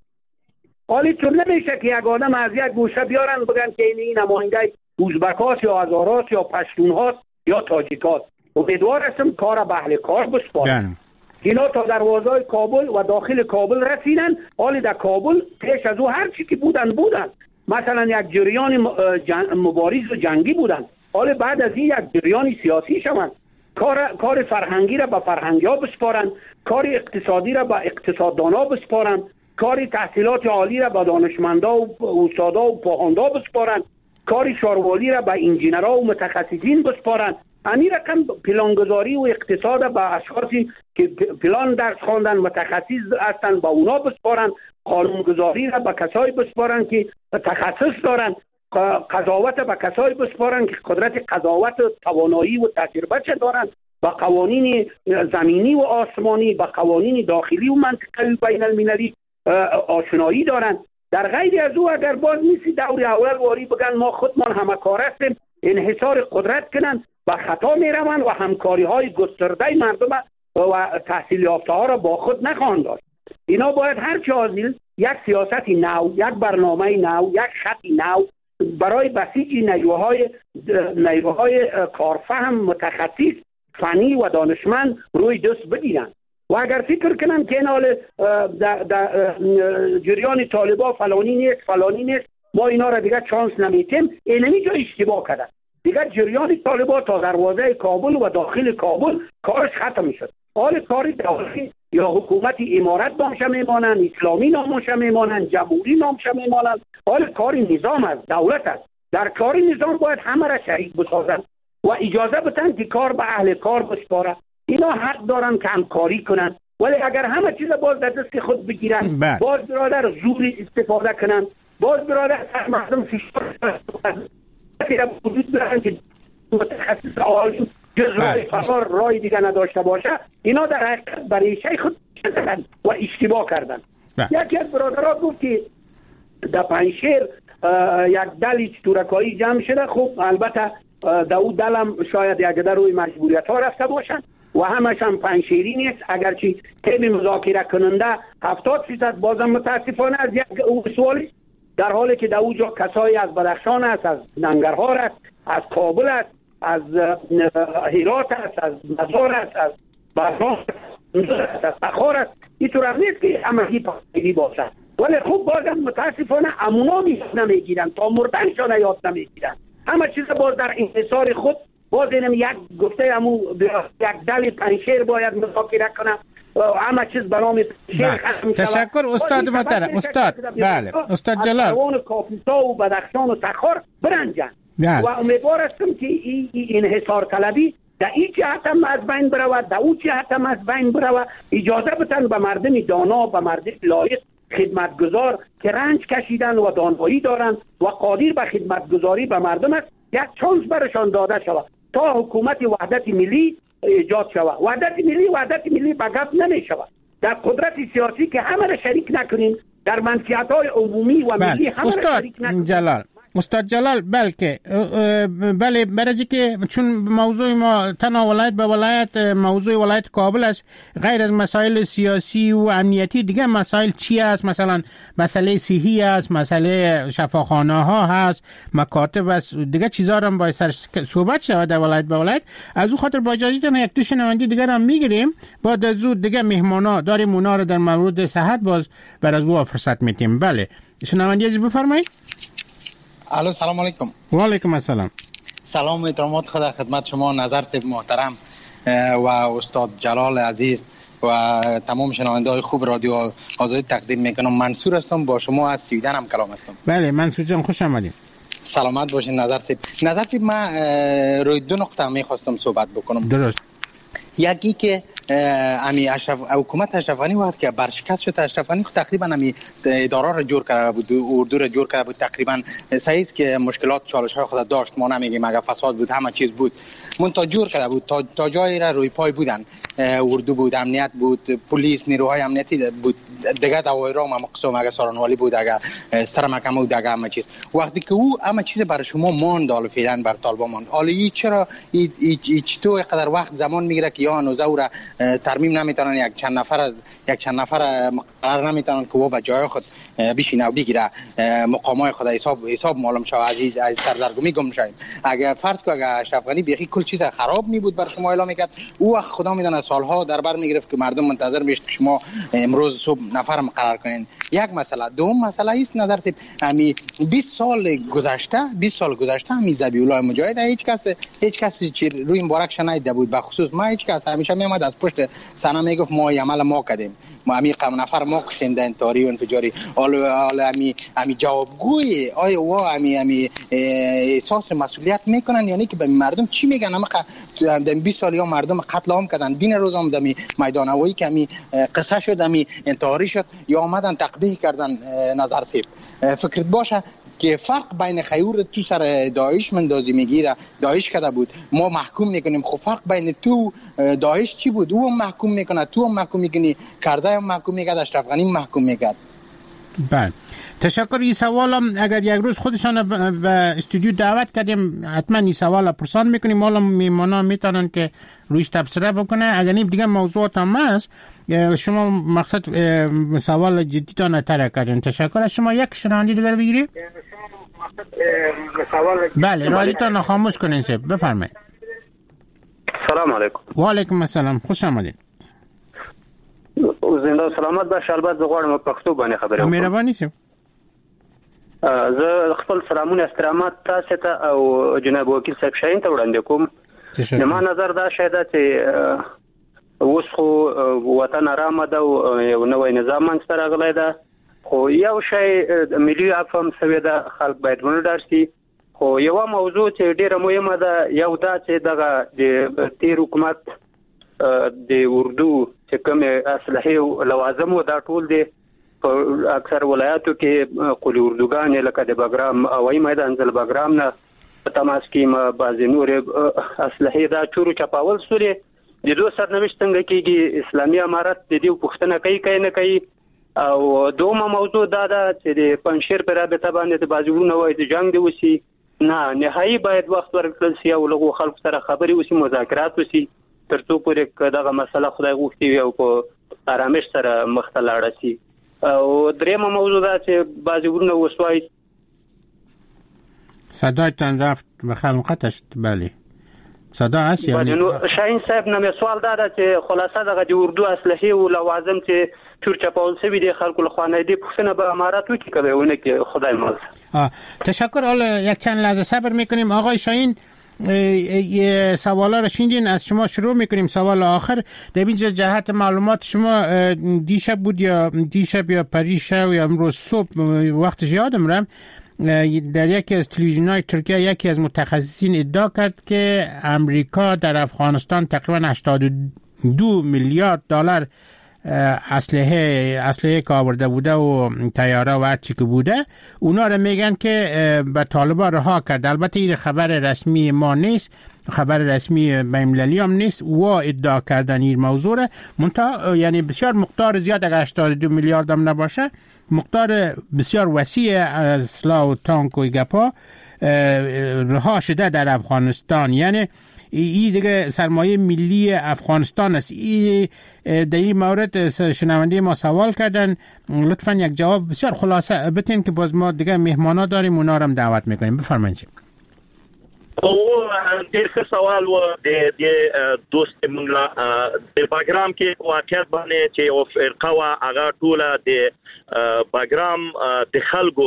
F: حالی تو نمیشه که یک آدم از یک گوشه بیارن بگن که این نماینده ازبکاست یا هزاراست یا پشتونهاست یا تاجیکاست. امیدوار هستم کار به اهل کار بسپارن. اینا تا دروازه کابل و داخل کابل رسیدن. حالی در کابل پیش از او هر چی که بودن بودن، مثلا یک جریان مبارز و جنگی بودن، حالی بعد از این یک جریان سیاسی شوند. کار کار فرهنگی را به فرهنگی‌ها بسپارن، کار اقتصادی را به اقتصاددانا بسپارن، کار تحصیلات عالی را به دانشمندا و استادا و پاهاندا بسپارن، کار شاروالی را به انجینرها و متخصصین بسپارن. همین رقم پلانگذاری و اقتصاد به اشخاصی که پلان درس خواندن متخصص هستند با اونا بسپارن، قانونگذاری را به کسایی بسپارن که تخصص دارن، قضاوت به کسایی بسپارن که قدرت قضاوت، توانایی و تجربه دارن، با قوانین زمینی و آسمانی، با قوانین داخلی و منطقوی بین المللی آشنایی دارن. در غیر از او اگر باز نیستی دوری اول واری بگن ما خودمان همه کار هستیم، انحصار قدرت کنن، با خطا می روند و همکاری های گسترده مردم و تحصیل یافته ها را با خود نخواهند داشت. اینا باید هر چه حاصل یک سیاست نو، یک برنامه نو، یک خط نو برای بسیج نیروهای نیروهای کارفهم، متخصص، فنی و دانشمند روی دست بگیرند. و اگر فکر کنن که این حال در جریان طالبا فلانی نیست فلانی نیست ما اینا را دیگه چانس نمیتیم، اینمی جا اشتباه کردن. دیگه جریان طالبا تا دروازه کابل و داخل کابل کارش ختم شد. حال کار داخلی یا حکومت امارت نامش میمانند، اسلامی نامش میمانند، جمهوری نامش میمانند. حال کار نظام است، دولت است. در کار نظام باید همه را شریک بسازند و اجازه بدن که کار به اهل کار بسپاره. اینا حق دارن که همکاری کنن، ولی اگر همه چیز باز در دست خود بگیرن، باز برادر زور استفاده کنن، باز برادر مردم فشار وجود دارن که متخصص عالی جز رای فرار رای دیگه نداشته باشه، اینا در حقیقت برای شی خود کردن و اشتباه کردن. یکی از برادرها گفت که در پنجشیر یک دلی تورکایی جمع شده. خب البته در اون دلم شاید یک در روی مجبوریت ها رفته باشن و همش هم پنجشیری نیست، اگرچه تیم مذاکره کننده هفتاد فیصد بازم متاسفانه از یک سوالی، در حالی که در اونجا کسایی از بدخشان است، از ننگرهار است، از کابل است، از هرات است، از مزار است، از بغلان است، از تخار است. اینطور هم نیست که همگی پنجشیری باشد، ولی خوب بازم متاسفانه امونا یاد نمیگیرن، تا مردنشان یاد نمیگیرن. همه چیز باز در انحصار خود. باز اینم یک گفته همون یک دل پنجشیر باید مذاکره کنه، همه چیز به نام شیخ.
D: تشکر استاد محترم. استاد بله استاد جلال
F: اروان کاپیسا و بدخشان و تخار برنجن و امیدوار هستم که این انحصار طلبی در این جهت هم از بین برود، در اون جهت هم از بین برود. اجازه بدن به مردم دانا، به مردم لایق خدمتگزار که رنج کشیدن و دانایی دارن و قادر به خدمتگزاری به مردم است، یک چانس برشان داده شود تا حکومت وحدت ملی ایجاد شود. وحدت ملی وحدت ملی به گپ نمی شود. در قدرت سیاسی که همه را شریک نکنیم، در منفعت‌های عمومی و ملی همه را شریک نکنیم.
D: جلال استاد جلال بلکه بله برای که چون موضوع ما تنها ولایت به ولایت موضوع ولایت کابل است، غیر از مسائل سیاسی و امنیتی دیگه مسائل چی است؟ مثلا مسئله صحی است، مسئله شفاخانه ها هست، مکاتب است، دیگه چیزا رو باید سر صحبت شود در ولایت به ولایت. از اون خاطر با اجازهتون یک دو شنونده دیگه هم میگیریم، بعد از اون دیگه مهمانا داریم اونا رو در مورد صحت باز بر از او فرصت میتیم. بله شنونده از بفرمایید.
K: الو سلام علیکم.
D: و علیکم السلام.
K: سلام و احترامات خدا خدمت شما نظر صاحب محترم و استاد جلال عزیز و تمام شنونده های خوب رادیو آزادی تقدیم میکنم. منصور هستم، با شما از سویدن هم کلام هستم.
D: بله منصور جان خوش آمدید.
K: سلامت باشین نظر صاحب. نظر صاحب من روی دو نقطه میخواستم صحبت بکنم.
D: درست.
K: یکی که امی اشرف حکومت اشرف غنی وقت که برشکست شد، اشرف غنی تقریبا امی اداره را جور کرده بود، اردو را جور کرده بود. تقریبا صحیح است که مشکلات چالش های خود داشت، ما نمیگیم اگر فساد بود همه چیز بود، من تا جور کرده بود، تا تا جایی را روی پای بودن. اردو بود، امنیت بود، پلیس، نیروهای امنیتی بود، دیگه دوای راه مقصوم اگر سارانوالی بود، اگر سر محکمه بود، اگر همه چیز. وقتی که او همه چیز برای شما ماند، حالا فعلا بر طالبان ماند. حالا چرا چطور قدر وقت زمان میگیره که یا نوزه را ترمیم نمیتونن، یک چند نفر از یک چند نفر قرار نمیتونن که او به جای خود بشینه و بگیره، مقامای خود حساب حساب معلوم شود، عزیز از سردرگمی گم شویم. اگر فرض کو اگر اشرف غنی بیخی کل چیز خراب می بود بر شما اعلام میکرد، او خدا میدونه سالها در بر میگرفت که مردم منتظر میشد که شما امروز صبح نفر مقرر کنین. یک مسئله. دوم مسئله است نظر طب امی بیست سال گذشته بیست سال گذشته امی ذبیح الله مجاهد هیچ کس هیچ کسی چی روی مبارک شنیده بود، به خصوص ما هیچ کس همیشه میامد از پشت صحنه میگفت ما عمل ما کردیم، ما امی قم نفر ما کشتیم در انتحاری و انفجاری. حالا حالا امی امی جوابگوی آیا وا امی امی احساس مسئولیت میکنن یعنی که به مردم چی میگن؟ اما در بیست سال یا مردم قتل عام کردن، دین روز هم در میدان هوایی که امی قصه شد، امی انتحاری شد یا آمدن تقبیح کردن. نظر سیب فکرت باشه که فرق بین خیور تو سر داعش مندازی میگیره، داعش کرده بود ما محکوم میکنیم، خب فرق بین تو داعش چی بود؟ او هم محکوم میکنه، تو هم محکوم میکنی، کرزی هم محکوم میکرد، اشرف غنی هم محکوم میکرد.
D: بله تشکر. این سوال هم اگر یک روز خودشان به استودیو دعوت کردیم حتما این سوال را پرسان میکنیم، حالا میمانا میتونن که رویش تبصره بکنه. اگر این دیگه موضوعات هم هست شما مقصد سوال جدی تا نتره کردین. تشکر از شما. یک شنونده دیگر بگیریم. بله رادیوتان خاموش کنین سب بفرمایید.
L: سلام علیکم.
D: و علیکم السلام، خوش آمدید.
L: زنده و سلامت باشه. البته غواړم پښتو باندې خبرې وکړم.
D: مهرباني سه.
L: زه خپل سلامونه استرامات تاسو ته او جناب وکیل صاحب شاهین ته وړاندې کوم. نو ما نظر دا شاید چې اوس خو وطن آرام ده او یو نوې نظام منځته راغلی ده خو یو شی ملي عفو سوي ده خلک باید ونډار شي خو یو موضوع چې ډیره مهمه ده یو دا چې دغه د تیر حکومت د اردو چې کوم اصلحي لوازم و دا ټول دي په اکثر ولایاتو کې قولي اردوګان لکه د بګرام او میدان ځل بګرام نه په تماس کې ما بعض نور اصلحي دا چورو چپاول سوري د دوه سرنوشت څنګه کېږي اسلامي امارت د دې پوښتنه کوي کوي نه کوي او دومره موضوع دا ده چې د پنځشیر په رابطه باندې د بازوونه وای د جنگ دی وسی نه نهایي باید وخت ورکړل شي او لغو خلکو سره خبري وسی مذاکرات وسی ترڅو پورې دغه مسله خدای غوښتي وي او په آرامش سره مخ ته لاړ شي او درېمه موضوع ده چې بازوونه وسوای
D: صدایتان رفت به خلقتش بله صدا هست یعنی
L: شاهین صاحب نمې سوال دا ده چې خلاصه دغه د اردو اصلحي او لوازم چې چورچپاول سوي د خلکو له خانه دي پښتنه به امارات وکړي کوي ونه کې خدای مال
D: تشکر. حالا یک چند لحظه صبر میکنیم آقای شاهین. یه سوالا رو شنیدین از شما شروع میکنیم. سوال آخر در اینجا جهت معلومات شما دیشب بود یا دیشب یا پریشب یا امروز صبح وقتش یادم رم در یکی از تلویزیون‌های ترکیه یکی از متخصصین ادعا کرد که امریکا در افغانستان تقریبا هشتاد و دو میلیارد دلار اسلحه اسلحه که آورده بوده و طیاره و هر چی که بوده اونا رو میگن که به طالبان رها کرد. البته این خبر رسمی ما نیست، خبر رسمی بین‌المللی هم نیست و ادعا کردن این موضوع را منتها یعنی بسیار مقدار زیاد اگر هشتاد و دو میلیارد هم نباشه مقدار بسیار وسیع از اسلحه و تانک و گپا رها شده در افغانستان. یعنی این دیگه سرمایه ملی افغانستان است. این در این مورد شنونده ما سوال کردن، لطفا یک جواب بسیار خلاصه بتین که باز ما دیگه مهمانا داریم اونا رو هم دعوت میکنیم. بفرمایید.
H: او ډېر ښه سوال و د د دوست موږ د باګرام کې واقعیت باندې چې او فرقه وا هغه ټوله د باګرام د خلکو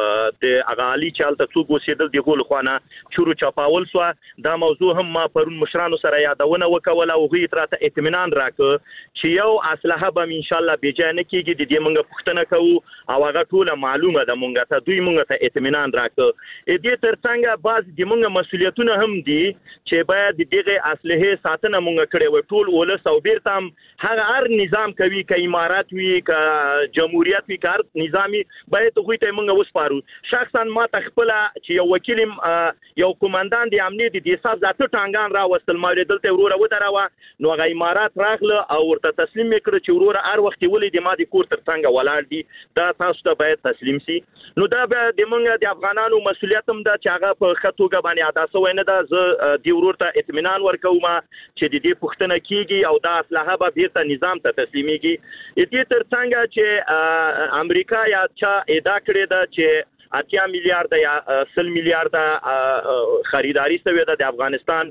H: د اغالي چالت څو ګوسیدل دی غول خوانه شروع چپاول سو دا موضوع هم ما پرون مشرانو سره یادونه وکول او غي ترته اطمینان راکړ چې یو اسلحه به ان شاء الله بجانه کېږي د دې موږ پښتنه کوو او هغه ټوله معلومه ده موږ ته دوی موږ ته اطمینان راکړ. دې ترڅنګ باز د موږ مسولیتونه هم دي چې باید دغه اسلحه ساتنه مونږ کړې و ټول ولس او بیرتم هغه هر نظام کوي ک امارات وی ک جمهوریت وی کار نظامی باید خو ته مونږ وسپارو. شخصا ما تخپل چې یو وکیل یو کمانډان دی امنیت دي حساب ذاته ټانګان را وستل ما دلته وروره و دراوه نو هغه امارات راغله او ورته تسلیم کړ چې وروره هر وخت ولې د ما د کور تر څنګه ولاړ دي دا تاسو ته باید تسلیم سي. نو دا د مونږ د افغانانو مسولیت هم دا چې هغه په خطوګه باندې ادا سوی نه دا زه دی ورور ته اطمینان ورکوم چې د دې پښتنه کیږي او دا اسلحه به بیرته نظام ته تسلیميږي. دې ترڅنګ چې امریکا یا چا ادعا کړې ده چې اتیا میلیارډ یا سل میلیارډ خریداري شوی ده د افغانستان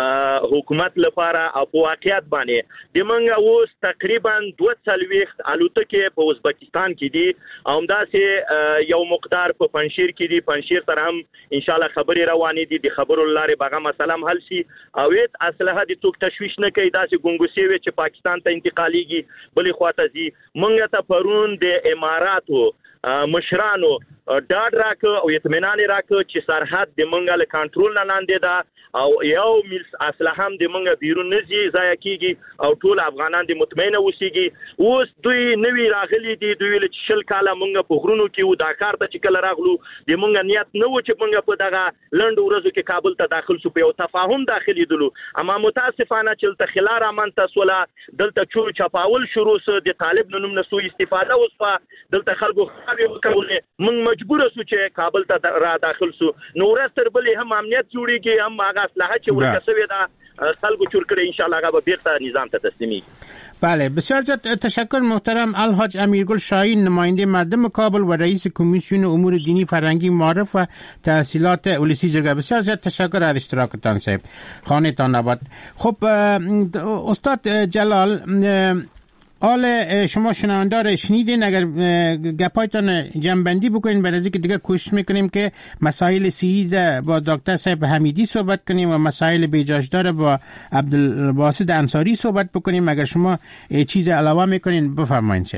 H: حکومت لپاره او په واقعیت باندې د منګه اوس تقریبا دوه څلويخت الوتکې په ازبکستان کې دي او همداسې یو مقدار په پنځشیر کې دي. پنځشیر سره هم ان شاء الله خبرې روانې دي د خبرو لارې بغه مسله حل شي او هیڅ اسلحه د څوک تشویش نه کوي داسې ګونګوسي وي چې پاکستان ته انتقاليږي بلې خواته زی منګه ته پرون د اماراتو مشرانو ډاډ راکړ او اطمینان راکړ چې سرحد د منګه له کنټرول نه لاندې ده او یو مل اسلحه هم د منګه بیرون نه زی ځای کیږي او ټول افغانان د مطمئنه وسیږي. اوس دوی نوی راغلي دي دوی له شل کاله منګه په غرونو کې و دا کار ته چې کله راغلو د منګه نیت نه و چې منګه په دغه لند ورځو کې کابل ته داخل شو په یو تفاهم داخلي دلو اما متاسفانه چې ته خلار امن تاسوله دلته چور چپاول شروع سو د طالب نوم نه سو استفاده وسپا دلته خلکو وکولې موږ مجبور شو چې کابل ته را داخل شو. نو ورستر بلې هم امنیت جوړیږي هم هغه اسلحه چې ورکسوي دا خلکو چور کړي ان شاء الله هغه به بیرته نظام ته تسلیمي.
D: بله بسیار زیاد تشکر محترم الحاج امیرگل شاهین نماینده مردم کابل و رئیس کمیسیون امور دینی فرهنگی معارف و تحصیلات اولسی جرگه. بسیار زیاد تشکر از اشتراکتان صاحب خانه تان نباد. خب استاد جلال حال شما شنوندار شنیدین، اگر گپایتان جنبندی بکنین برای اینکه دیگه کوشش میکنیم که مسائل صحی با دکتر صاحب حمیدی صحبت کنیم و مسائل بیجاشدار با عبدالباسط انصاری صحبت بکنیم. اگر شما چیز علاوه میکنین بفرمایین. چه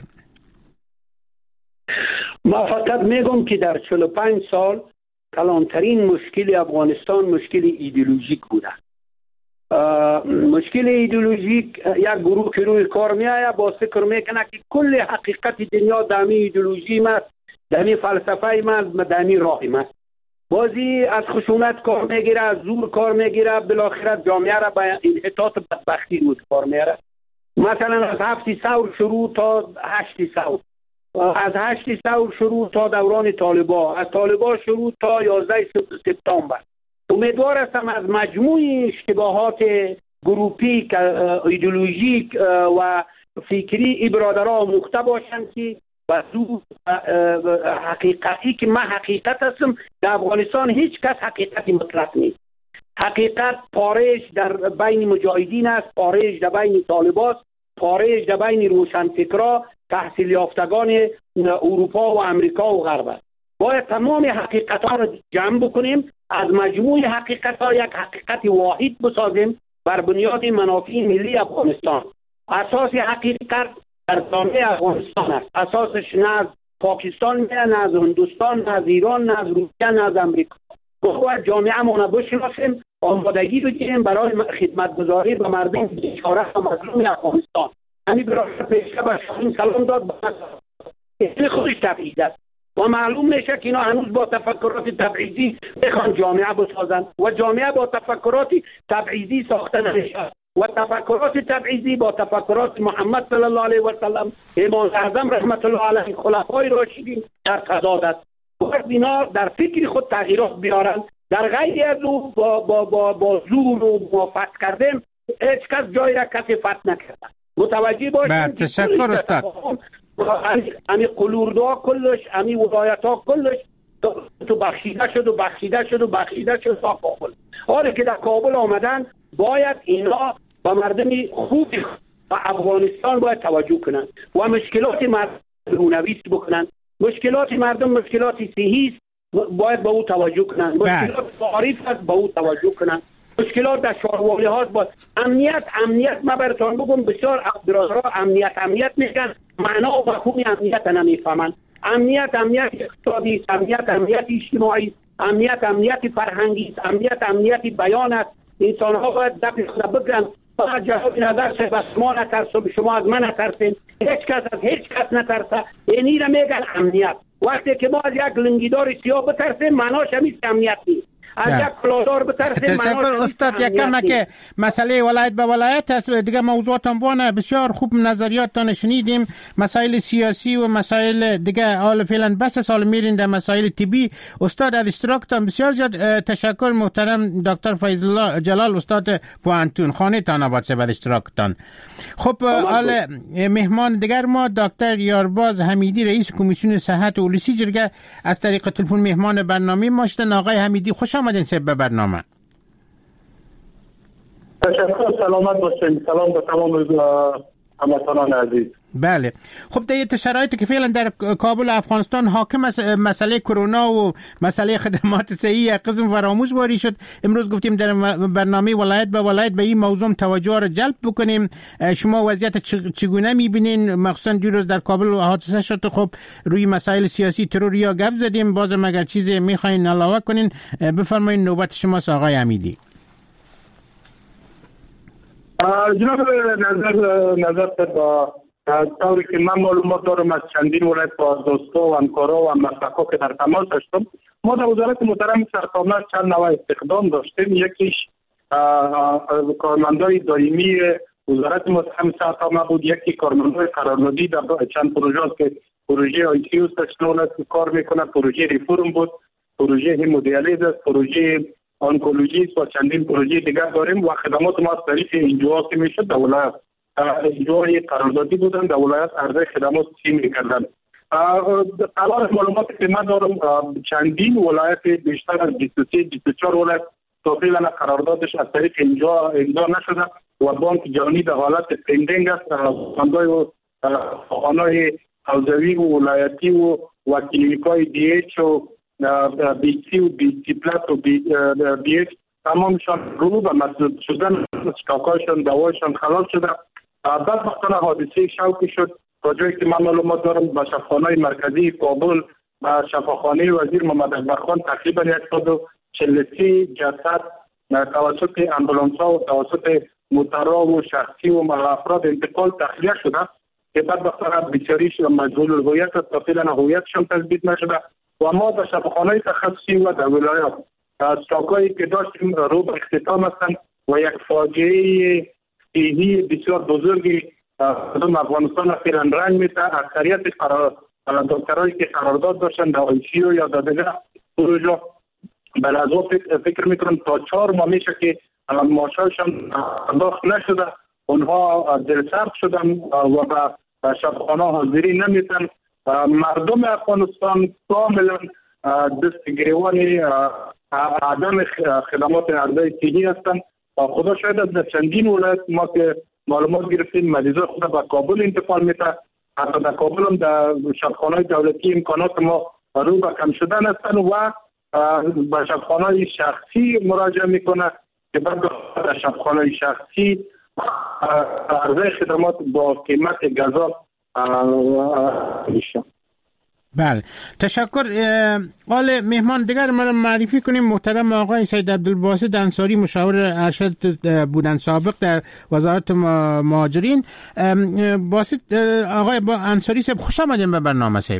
F: ما فقط میگم که در چهل و پنج سال کلانترین مشکل افغانستان مشکل ایدئولوژیک بوده. مشکل ایدئولوژیک یک گروه که روی کار میآید با فکر میکنه که کل حقیقت دنیا دمی ایدئولوژی است، دمی فلسفه است، دمی راه است. بازی از خشونت کار میگیره، از زور کار میگیره، بالاخره جامعه را به انحطاط بدبختی روی کار میاره. مثلا از هفت ثور شروع تا هشت ثور، از هشت ثور شروع تا دوران طالبان، از طالبان شروع تا یازده سپتامبر. امیدوار هستم از مجموع اشتباهات گروپی ایدئولوژیک و فکری ای برادرها آموخته باشند که و تو حقیقتی که من حقیقت هستم در افغانستان هیچ کس حقیقتی مطلق نیست. حقیقت پارش در بین مجاهدین است، پارش در بین طالبان است، پارش در بین روشنفکرا، تحصیل یافتگان اروپا و امریکا و غرب است. باید تمام حقیقت ها را جمع بکنیم، از مجموع حقیقت ها یک حقیقت واحد بسازیم بر بنیاد منافع ملی افغانستان. اساس حقیقت در جامعه افغانستان است، اساسش نه از پاکستان میاد، نه از هندوستان، نه از ایران، نه از روسیه، نه از امریکا. باید جامعه ما بشناسیم، آمادگی بگیریم برای خدمت گزاری به مردم بیچاره و مظلوم افغانستان. همین برای پیشکه به شاهین سلام داد به خودش تبعیض است و معلوم میشه که اینا هنوز با تفکرات تبعیضی بخوان جامعه بسازن و جامعه با تفکرات تبعیضی ساخته نمیشه و تفکرات تبعیضی با تفکرات محمد صلی الله علیه و سلم، امام اعظم رحمت الله علیه، خلفای راشدین در تضاد است. باید اینا در فکر خود تغییرات بیارن، در غیر از او با با با, با زور و موافقت کردن هیچ کس جای را کسی فتح نکرده. متوجه باشید.
D: تشکر استاد.
F: امی قلوردها کلش، امی ولایتها کلش تو بخشیده شد و بخشیده شد و بخشیده شد تا کابل. حالا که در کابل آمدن باید اینا با مردم خوب افغانستان باید توجه کنند و مشکلات مردم رونویس بکنند. مشکلات مردم مشکلات صحی است، باید به او توجه کنند. مشکلات معارف است، به او توجه کنند. مشکلات در شهروالی هاست، باید امنیت امنیت ما براتون بگم بسیار برادرها امنیت امنیت میگن، معنا و مفهوم امنیت نمیفهمن. امنیت امنیت اقتصادی، امنیت امنیت اجتماعی، امنیت امنیت فرهنگی، امنیت امنیت بیان است. انسان ها باید دفع خود بگن. فقط جهاد نظر سے بس ما نترسیم، شما از من نترسین، هیچ کس از هیچ کس نترسه. اینی را میگن امنیت. وقتی که ما از یک لنگیدار سیاه بترسیم معناش همیشه امنیت نیست.
D: تشکر استاد. یکم که مسئله ولایت به ولایت هست، دیگه موضوعاتم بانه بسیار خوب نظریاتتان شنیدیم، مسائل سیاسی و مسائل دیگه. حال فعلا بس سال میرین در مسائل طبی. استاد از اشتراکتان بسیار زیاد تشکر. محترم دکتر فیض الله جلال، استاد پوهنتون، خانه تان آباد سه بعد اشتراکتان. خب حال مهمان دیگر ما دکتر یارباز حمیدی، رئیس کمیسیون صحت اولوسی جرگه، از طریق تلفن مهمان برنامه ما شدن. آقای حمیدی خوش آمدین سه به برنامه.
M: تشکر، سلامت باشین. سلام به تمام هموطنان عزیز.
D: بله، خب در شرایطی که فعلا در کابل افغانستان حاکم است، مسئله کرونا و مسئله خدمات صحی قسم فراموش باری شد. امروز گفتیم در برنامه ولایت به ولایت به این موضوع توجه را جلب بکنیم. شما وضعیت چگونه میبینین؟ مخصوصا دیروز در کابل حادثه شد، خب روی مسائل سیاسی ترور یا گپ زدیم. بازم اگر چیزی میخواین علاوه کنین بفرمایید، نوبت شماست آقای حمیدی.
M: جناب نظر نظر با طوری که من معلومات دارم از چندین ولایت با دوستا و همکارا و مسئولا که در تماس هستم، ما در وزارت محترم سرکارانه چند نوع استخدام داشتیم. یکیش کارمندای دائمی وزارت محترم سرکارانه بود، یکی کارمندای قراردادی در چند پروژه است که پروژه آی سی یو سشنول کار میکنه، پروژه ریفورم بود، پروژه همودیالیز است، پروژه آنکولوژی و چندین پروژه دیگر داریم و خدمات ما از طریق اینجاها که میشد در ولایت اینجاهای قراردادی بودن، در ولایت عرضه خدمات سی میکردن. الان معلوماتی که من دارم چندین ولایت بیشتر از بیست و سه بیست و چهار ولایت تا فعلا قراردادش از طریق اینجا امضا نشده و بانک جهانی در حالت پندینگ است. فندای خانه‌های حوزوی و ولایتی و و کلینیک‌های دی اچ و بی سی و بی سی پلاس و بی اچ تمامشان رو به مسدود شدن، استاکاشون دوایشان خلاص شده. بعد وقتا حادثه شوکی شد راجعی که من معلومات دارم به شفاخانه مرکزی کابل و شفاخانه وزیر محمد اکبرخان تقریبا صد و چهل و سه جسد توسط امبولانس ها و توسط موترها و شخصی و افراد انتقال تخلیه شده که بعد وقتا بسیاریش مجهول الهویت است و فعلا هویتشان تثبیت نشده و ما در شفاخانه تخصصی و در ولایات استاکایی که داشتیم رو به اختتام هستند و یک فاجعه صحی بسیار بزرگی مردم افغانستان فعلا رنگ میده. اکثریت دکترایی که قرارداد داشتن در آی سی یو یا در دیگر پروژه بلازو فکر میکنم تا چهار ماه میشه که معاششان پرداخت نشده، اونها دلسرد شدن و به شفاخانه حاضری نمیتن. مردم افغانستان کاملا دست گریوان عدم خدمات ارزای صحی هستند. خدا شاید از چندین ولایت ما که معلومات گرفتیم مریضای خود به کابل انتقال میده، حتی در کابل هم در شفاخانه‌های دولتی امکانات ما رو به کم شدن هستند و به شفاخانه‌های شخصی مراجعه میکنه که بعد در شفاخانه‌های شخصی ارزای خدمات با قیمت گزاف میشه.
D: بله، تشکر. آل مهمان دیگر ما معرفی کنیم. محترم آقای سید عبدالباسط انصاری، مشاور ارشد بودن سابق در وزارت مهاجرین. باسط آقای با انصاری صاحب خوش آمدین به برنامه صاحب.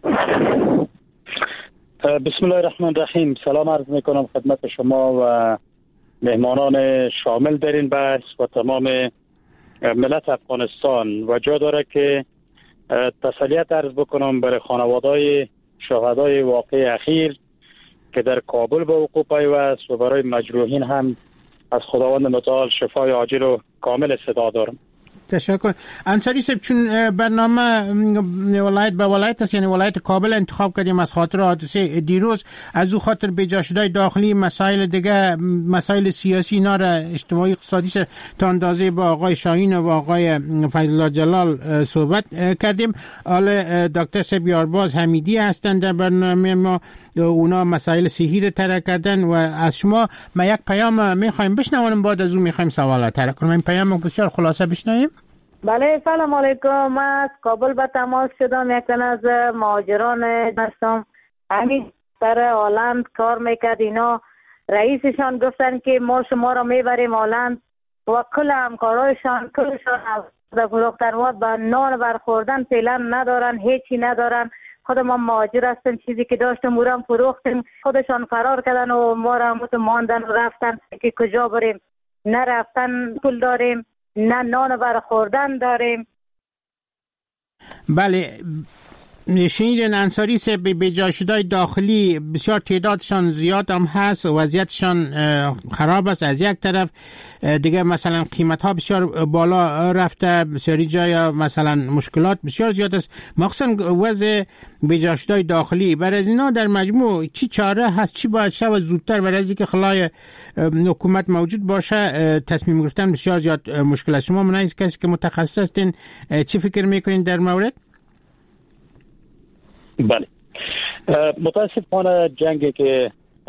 N: بسم الله الرحمن الرحیم. سلام عرض میکنم خدمت شما و مهمانان شامل در این بحث و تمام ملت افغانستان. و جا داره که تسلیت عرض بکنم برای خانواده‌های شهدای واقعه اخیر که در کابل به وقوع پیوست و برای مجروحین هم از خداوند متعال شفای عاجل و کامل صدا دارم.
D: تشکر. انصاری صاحب، چون برنامه ولایت به ولایت است، یعنی ولایت کابل انتخاب کردیم از خاطر حادثه دیروز، از او خاطر بجا شده داخلی مسائل دیگه، مسائل سیاسی اینا را اجتماعی اقتصادیش تا اندازه با آقای شاهین و آقای فیض الله جلال صحبت کردیم. حالا دکتر صاحب یارباز حمیدی هستند در برنامه ما، اونا مسائل صحی را طرح کردن و از شما ما یک پیام میخوایم بشنویم، بعد از اون میخوایم سوالات طرح کنیم. این پیام بسیار خلاصه بشنویم.
O: بله، سلام علیکم. من از کابل به تماس شدم. یک تن از مهاجران هستم. همین در هلند کار میکرد. اینا رئیسشان گفتن که ما شما را میبریم هلند و کل همکارایشان کلشان از گفتن و به نان برخوردن فعلا ندارن، هیچی ندارن. خود ما مهاجر هستیم، چیزی که داشتیم او را فروختیم. خودشان فرار کردن و ما را ماندن و رفتن که کجا بریم. نه رفتن پول داریم، نه نان برخوردن داریم.
D: بله، شنیدین انصاری صاحب، به جا شده داخلی بسیار تعدادشان زیاد هم هست، وضعیتشان خراب است از یک طرف، دیگه مثلا قیمت ها بسیار بالا رفته، بسیاری جای مثلا مشکلات بسیار زیاد است، مخصوصا وضع به جا شده داخلی. برای از اینا در مجموع چی چاره هست، چی باید شود زودتر برای از اینکه خلای حکومت موجود باشه تصمیم گرفتن بسیار زیاد مشکل است. شما منای کسی که متخصص هستین چی فکر میکنین در مورد؟
N: بله، متاسفانه جنگی که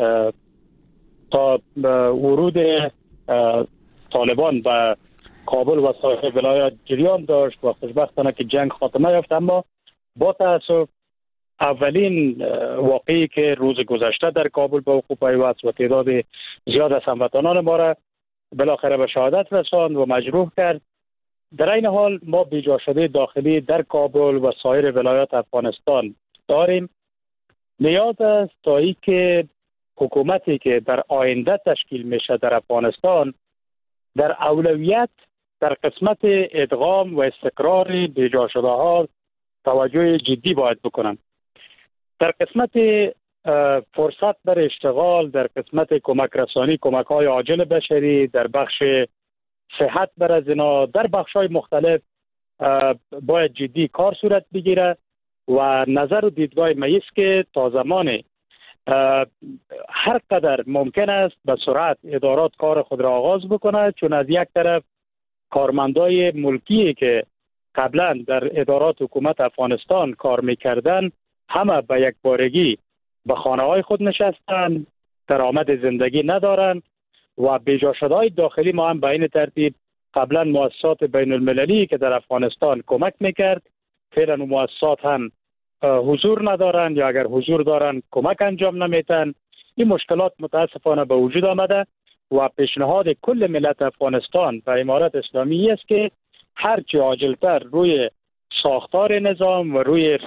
N: تا ورود طالبان به کابل و سایر ولایات جریان داشت و خوشبختانه که جنگ خاتمه یافت، اما با تاسف اولین واقعی که روز گذشته در کابل به وقوع پیوست و تعداد زیاد از هموطنان ما را بالاخره به شهادت رساند و مجروح کرد. در این حال ما بیجا شده داخلی در کابل و سایر ولایات افغانستان داریم. نیاز است تا ای که حکومتی که در آینده تشکیل میشه در افغانستان در اولویت در قسمت ادغام و استقرار بیجا شده ها توجه جدی باید بکنن. در قسمت فرصت بر اشتغال، در قسمت کمک رسانی، کمک های عاجل بشری، در بخش صحت بر از اینا، در بخش های مختلف باید جدی کار صورت بگیره و نظر و دیدگاه مییست که تا زمان هر قدر ممکن است به سرعت ادارات کار خود را آغاز بکنه، چون از یک طرف کارمندای ملکی که قبلا در ادارات حکومت افغانستان کار میکردن همه به یک بارگی به خانه های خود نشستن، درآمد زندگی ندارن و بی‌جاشده‌های داخلی ما هم به این ترتیب قبلا مؤسسات بین المللی که در افغانستان کمک میکرد فعلا مؤسسات هم حضور ندارن یا اگر حضور دارن کمک انجام نمیتن. این مشکلات متاسفانه به وجود آمده و پیشنهاد کل ملت افغانستان و امارت اسلامی است که هرچی عاجلتر روی ساختار نظام و روی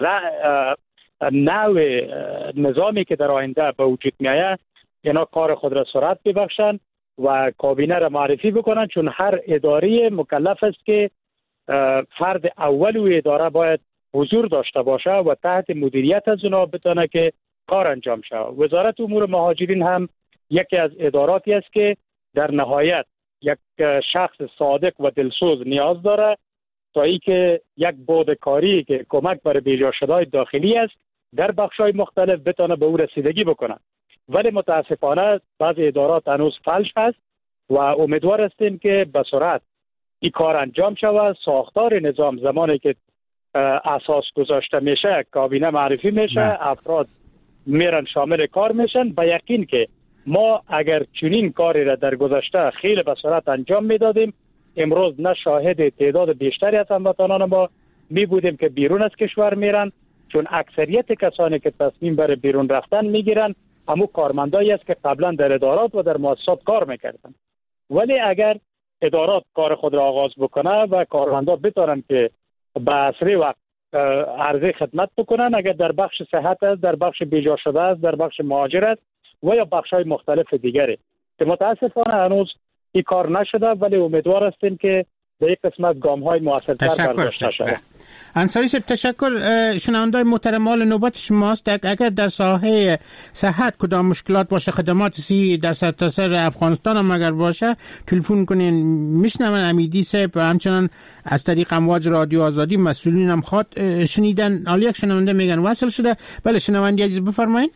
N: نوع نظامی که در آینده به وجود میآید اینا کار خود را سرعت ببخشند و کابینه را معرفی بکنن، چون هر اداره مکلف است که فرد اول و اداره باید حضور داشته باشه و تحت مدیریت از اونا بتونه که کار انجام شود. وزارت امور مهاجرین هم یکی از اداراتی است که در نهایت یک شخص صادق و دلسوز نیاز داره تا ای که یک بود کاری که کمک برای بی‌جاشده‌های داخلی است در بخش‌های مختلف بتونه به او رسیدگی بکنه. ولی متاسفانه بعضی ادارات هنوز فلج هست و امیدوار هستیم که به سرعت این کار انجام شود. ساختار نظام زمانی که اساس گذاشته میشه، کابینه معرفی میشه، نه. افراد میرن شامل کار میشن. به یقین که ما اگر چنین کاری را در گذشته خیلی به سرعت انجام میدادیم، امروز نه شاهد تعداد بیشتری از هموطنان ما می بودیم که بیرون از کشور میرن، چون اکثریت کسانی که تصمیم برای بیرون رفتن میگیرن همون کارمندایی است که قبلا در ادارات و در مؤسسات کار میکردن. ولی اگر ادارات کار خود را آغاز بکنه و کارمندا بتونن که به اسرع وقت عرضه خدمت بکنن، اگر در بخش صحت است، در بخش بی‌جاشده است، در بخش مهاجرت و یا بخش‌های مختلف دیگری که متاسفانه هنوز این کار نشده، ولی امیدوار هستیم که در یک قسمت گام‌های موثرتر برداشته شود.
D: انصاری صاحب تشکر. شنونده‌های محترم، حال نوبت شماست. اگر در ساحه صحت کدام مشکلات باشه، خدمات سی در سرتاسر افغانستان هم اگر باشه تلفن کنین. میشنون امیدی صاحب همچنان از طریق امواج رادیو آزادی مسئولین هم خواد شنیدن. حالا یک شنونده میگن وصل شده. بله شنونده عزیز بفرمایید.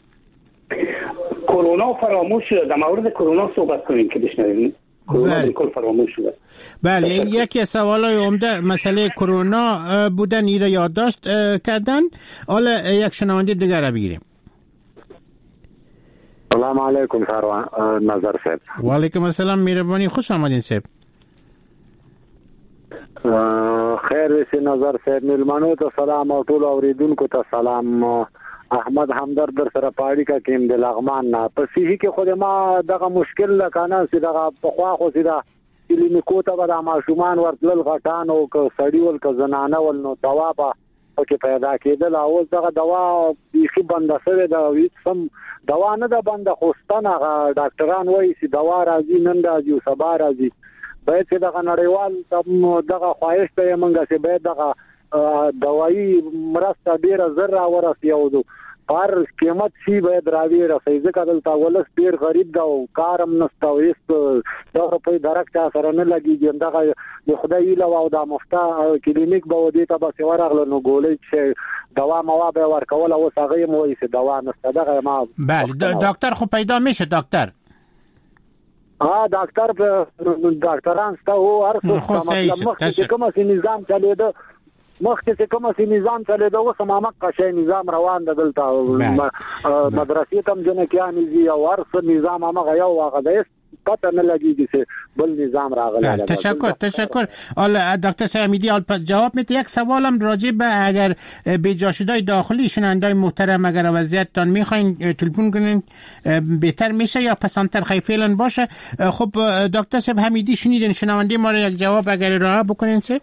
J: کرونا فراموش شده. در مورد کرونا صحبت کنیم که بشنویم. کرونا بالکل فراموش شده.
D: بله این یکی از سوالای عمده مسئله کرونا بودن، این را یادداشت کردن. حالا یک شنونده دیگر را بگیریم.
I: سلام علیکم سروان نظر صاحب.
D: و علیکم السلام، مهربانی، خوش آمدین صاحب.
I: خیر سی نظر صاحب، ملمنو ته سلام او ټول اوریدونکو ته سلام. احمد همدرد در سره پاړی کا کیم د لغمان نه په صحیح کې خود ما دغه مشکل لکنه سي دغه په خوا خو سي دا کلینیکو ته د ماشومان ورتل غټان او ک سړی ول ک زنانه ول نو دوا په کې پیدا کېدل. او دغه دوا بیخي بنده سره دا سم دوا نه ده بنده، خوستانه ډاکټران وایي چې دوا راځي نن راځي او سبا راځي. باید چې دغه نړیوال دغه خواهش ته منګه چې باید دغه دوايي مرسته ډیره زر را ورسي او پر قیمت شي باید راوي رسي. ځکه دلته ولس ډیر غریب دا او کارم نشته او هیڅ دا په درک چا سره نه لګيږي. دغه د خدای له او د مفتا کلینیک به ودی ته به ورغله نو ګولې چې دوا موا به ورکول او هغه مو یې دوا نشته. دغه ما
D: بله دکتر خو پیدا میشه دکتر.
I: ها دکتر دکتران ستا او هر څه مطلب مخکې کوم نظام چلیده مخکې چې کوم سي نظام چلیده اوس هم هغه شی نظام روان ده دلته. مدرسې تم جنکیان دي او هر څه نظام هغه یو هغه ده، پته نه لګیږي چې بل نظام راغلی.
D: تشکر تشکر. حالا دکتر سمیدی حال جواب میده. یک سوالم راجع به اگر بی‌جاشده‌های داخلی شنونده‌های محترم اگر وضعیتتان میخواین تلفن کنین بهتر میشه یا پسندتر خیلی فعلا باشه. خب دکتر صاحب حمیدی شنیدین شنونده ما رو، یک جواب اگر ارائه بکنین صاحب.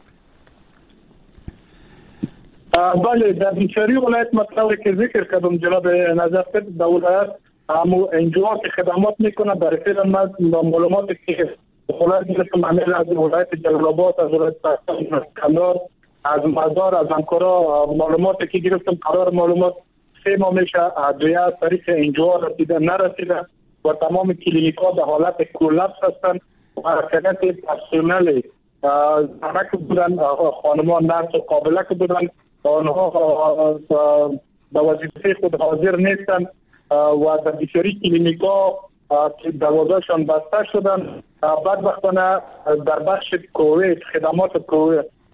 M: بله در بیچاری ولایت مطلبی که ذکر کردم جناب نظر صاحب، در ولایت همو انجوها که خدمات میکنه برای فعلا من معلوماتی که ولایت گرفتم عمل از ولایت جلال آباد، از ولایت کندهار، از مزار، از انکارا معلوماتی که گرفتم قرار معلومات سه ماه میشه ادویه از طریق انجوها رسیده نرسیده و تمام کلینیک ها به حالت کولپس هستند و حرکت پرسونل زنک بودن، خانمان نرس و قابله که بودن آنها به وظیفه خود حاضر نیستند و در بسیاری کلینیک ها که دروازه‌شان بسته شدن. بدبختانه در بخش کووید خدمات کووید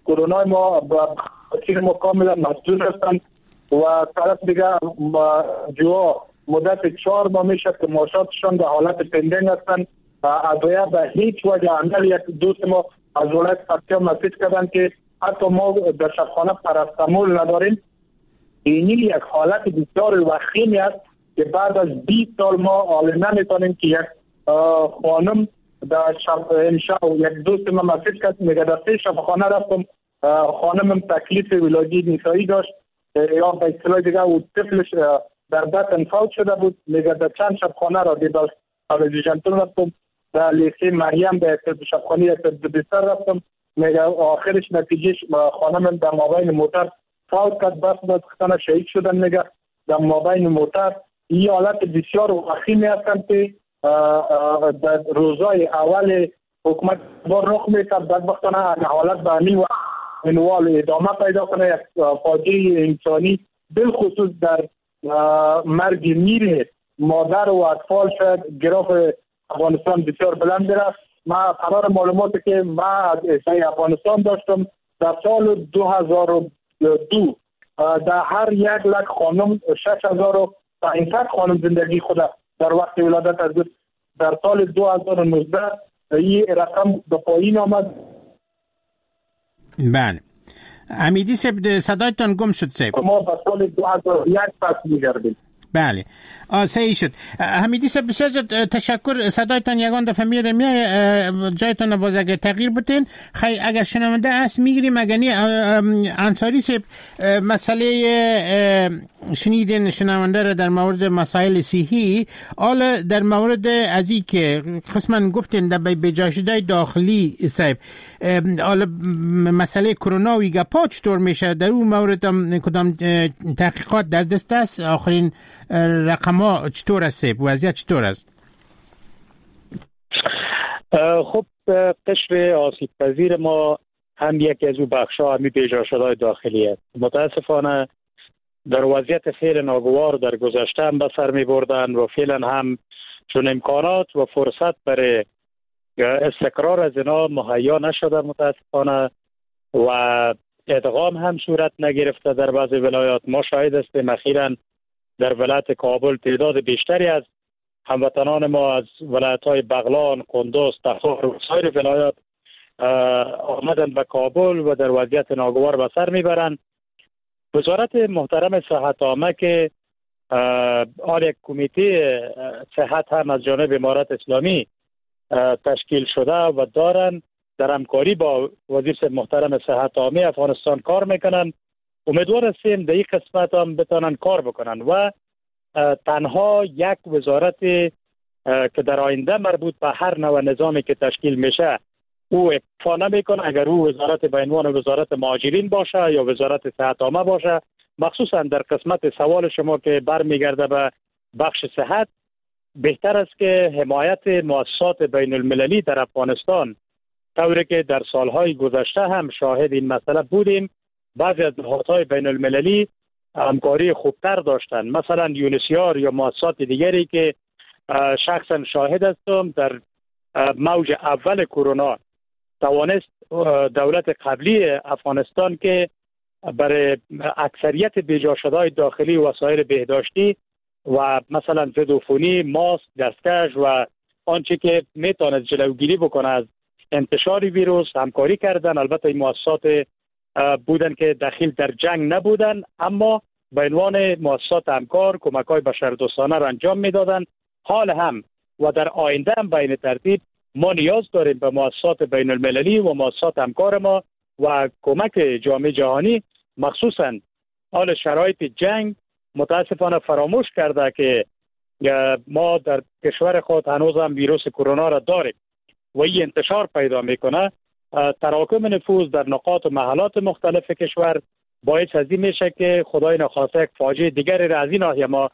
M: کرونا ما بخاطر ما کاملا مسئول هستند و طرف دیگه جوا مدت چهار ماه میشه که ماشاتشان در حالت پندنگ هستند. ادویه به هیچ وجه عمل یک دوست ما از ولایت پکتیا مسیج کردن که حتی ما در شبخانه پرستامول نداریم. این یک حالت بسیار وخیمی است که بعد از بیست سال ما حالا نمیتونیم که یک خانم در شب امشب یک دوست ما مسیج کرد میگه در سه شبخانه رفتم، خانمم تکلیف ولادت نسایی داشت یا به اصطلاح دیگه او طفلش در بطن فوت شده بود. میگه در چند شبخانه را دیدم، اولیجنتون رفتم، در لیسه مریم در یک شبخانه یک بستر رفتم. میگه آخرش نتیجهش خانمم در مابین موتر فوت کرد، بس بعد خطانه شهید شدن. میگه در مابین موتر این حالت بسیار وخیمی هستند که در روزای اول حکومت بار رخ میکرد. بدبختانه حالت به همین و منوال ادامه پیدا کنه. یک فاجعه انسانی بالخصوص در مرگ میر مادر و اطفال شاید گراف افغانستان بسیار بلند است. ما قرار معلوماتی که ما از احصای افغانستان داشتم در سال دو هزار و دو در هر یک لک خانم شش هزار و پانصد خانم زندگی خود در وقت ولادت از دست. در سال دو هزار و نوزده این رقم به پایین آمد.
D: بله امیدی سب صدایتان گم شد سب.
M: ما به سال دو هزار و یک پس میگردیم.
D: بله صحیح شد. حمیدی صاحب بسیار تشکر. صدایتان یگان دفعه میره میای جایتان باز اگر تغییر بتین خیلی اگر شنونده است میگیریم. اگر نی انصاری صاحب مسئله شنیدین شنونده را در مورد مسائل صحی، حالا در مورد ازی که قسما گفتین در بجاشده داخلی صاحب حالا مسئله کرونا و گپا چطور میشه در اون مورد هم کدام تحقیقات در دست است؟ آخرین رقم ها چطور است؟ وضعیت چطور است؟
N: خب قشر آسیب پذیر ما هم یکی از او بخش ها همی بجاشدهای داخلی است. متاسفانه در وضعیت خیلی ناگوار در گذشته هم به سر می بردن و فعلا هم چون امکانات و فرصت برای استقرار از اینا مهیا نشده متاسفانه و ادغام هم صورت نگرفته در بعضی ولایات. ما شاهد هستیم اخیراً در ولایت کابل تعداد بیشتری از هموطنان ما از ولایت‌های بغلان، قندوز، تخار و سایر ولایات آمدن به کابل و در وضعیت ناگوار به سر میبرند. وزارت محترم صحت عامه که آن یک کمیته صحت هم از جانب امارت اسلامی تشکیل شده و دارن در همکاری با وزیر محترم صحت عامه افغانستان کار میکنن. امیدوار هستیم در این قسمت هم بتانن کار بکنن و تنها یک وزارت که در آینده مربوط به هر نوع نظامی که تشکیل میشه او اکتفا نمیکنه. اگر او وزارت به عنوان وزارت مهاجرین باشه یا وزارت صحت عامه باشه، مخصوصا در قسمت سوال شما که برمیگرده به بخش صحت، بهتر است که حمایت مؤسسات بین المللی در افغانستان، طوری که در سالهای گذشته هم شاهد این مسئله بودیم، بعضی از نهادهای بین المللی همکاری خوبتر داشتن، مثلا یونیسیار یا مؤسسات دیگری که شخصا شاهد هستم در موج اول کرونا توانست دولت قبلی افغانستان که برای اکثریت بیجا شده‌های داخلی وسایل بهداشتی و مثلا ضدعفونی، ماسک، دستکش و آنچه که میتواند جلوگیری بکنه از انتشار ویروس همکاری کردن. البته این مؤسسات بودن که دخیل در جنگ نبودن، اما به عنوان مؤسسات همکار کمک‌های بشردوستانه را انجام میدادن. حال هم و در آینده هم به این ترتیب ما نیاز داریم به مؤسسات بین المللی و مؤسسات همکار ما و کمک جامعه جهانی، مخصوصا حال شرایط جنگ متاسفانه فراموش کرده که ما در کشور خود هنوز هم ویروس کرونا را داریم و این انتشار پیدا میکنه. تراکم نفوذ در نقاط و محلات مختلف کشور باعث از این میشه که خدای نخواسته یک فاجعه دیگری را از این ناحیه ما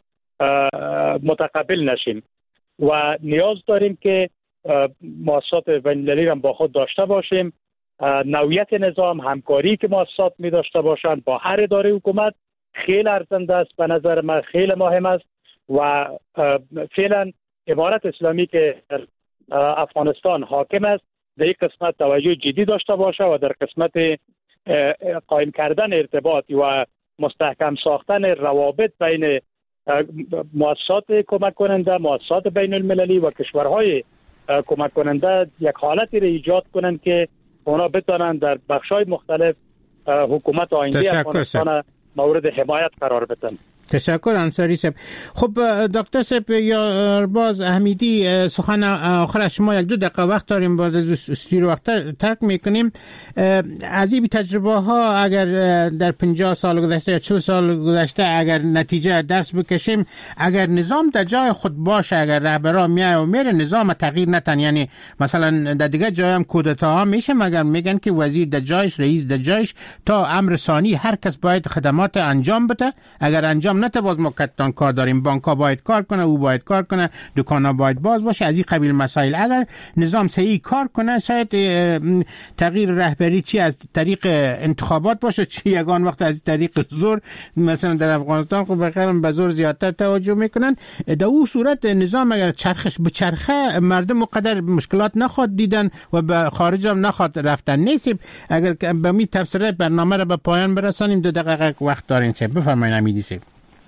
N: متقبل نشیم و نیاز داریم که مؤسسات بین‌المللی را با خود داشته باشیم. نوعیت نظام، همکاری که مؤسسات می داشته باشند با هر اداره حکومت خیلی ارزنده است، به نظر من خیلی مهم است و فعلا امارت اسلامی که در افغانستان حاکم است در این قسمت توجه جدی داشته باشه و در قسمت قائم کردن ارتباط و مستحکم ساختن روابط بین مؤسسات کمک کننده، مؤسسات بین المللی و کشورهای کمک کننده یک حالتی را ایجاد کنند که اونا بتونن در بخش‌های مختلف حکومت آینده افغانستان مورد حمایت قرار بدن.
D: تشکر انصاری صاحب. خب دکتر صاحب یارباز حمیدی، سخن آخر شما یک دو دقیقه وقت داریم، بعد از استودیو وقت ترک میکنیم. از این تجربه ها اگر در پنجاه سال گذشته یا چهل سال گذشته اگر نتیجه درس بکشیم، اگر نظام در جای خود باشه، اگر رهبرا میای و میره نظام تغییر نتن، یعنی مثلا در دیگه جای هم کودتاها میشه مگر میگن که وزیر در جایش، رئیس در جایش، تا امر ثانی هر کس باید خدمات انجام بده. اگر انجام نته باز ما کتان کار داریم، بانک ها باید کار کنه، او باید کار کنه، دکان ها باید باز باشه، از این قبیل مسائل. اگر نظام صحیح کار کنه شاید تغییر رهبری چی از طریق انتخابات باشه، چی یگان وقت از طریق زور، مثلا در افغانستان خب بخیر به زور زیادتر توجه میکنن. در اون صورت نظام اگر چرخش به چرخه مردم قدر مشکلات نخواد دیدن و به خارج هم نخواد رفتن نیست. اگر به می تفسیر برنامه را به پایان برسانیم، دو دقیقه وقت دارین. بفرمایید امیدی صاحب.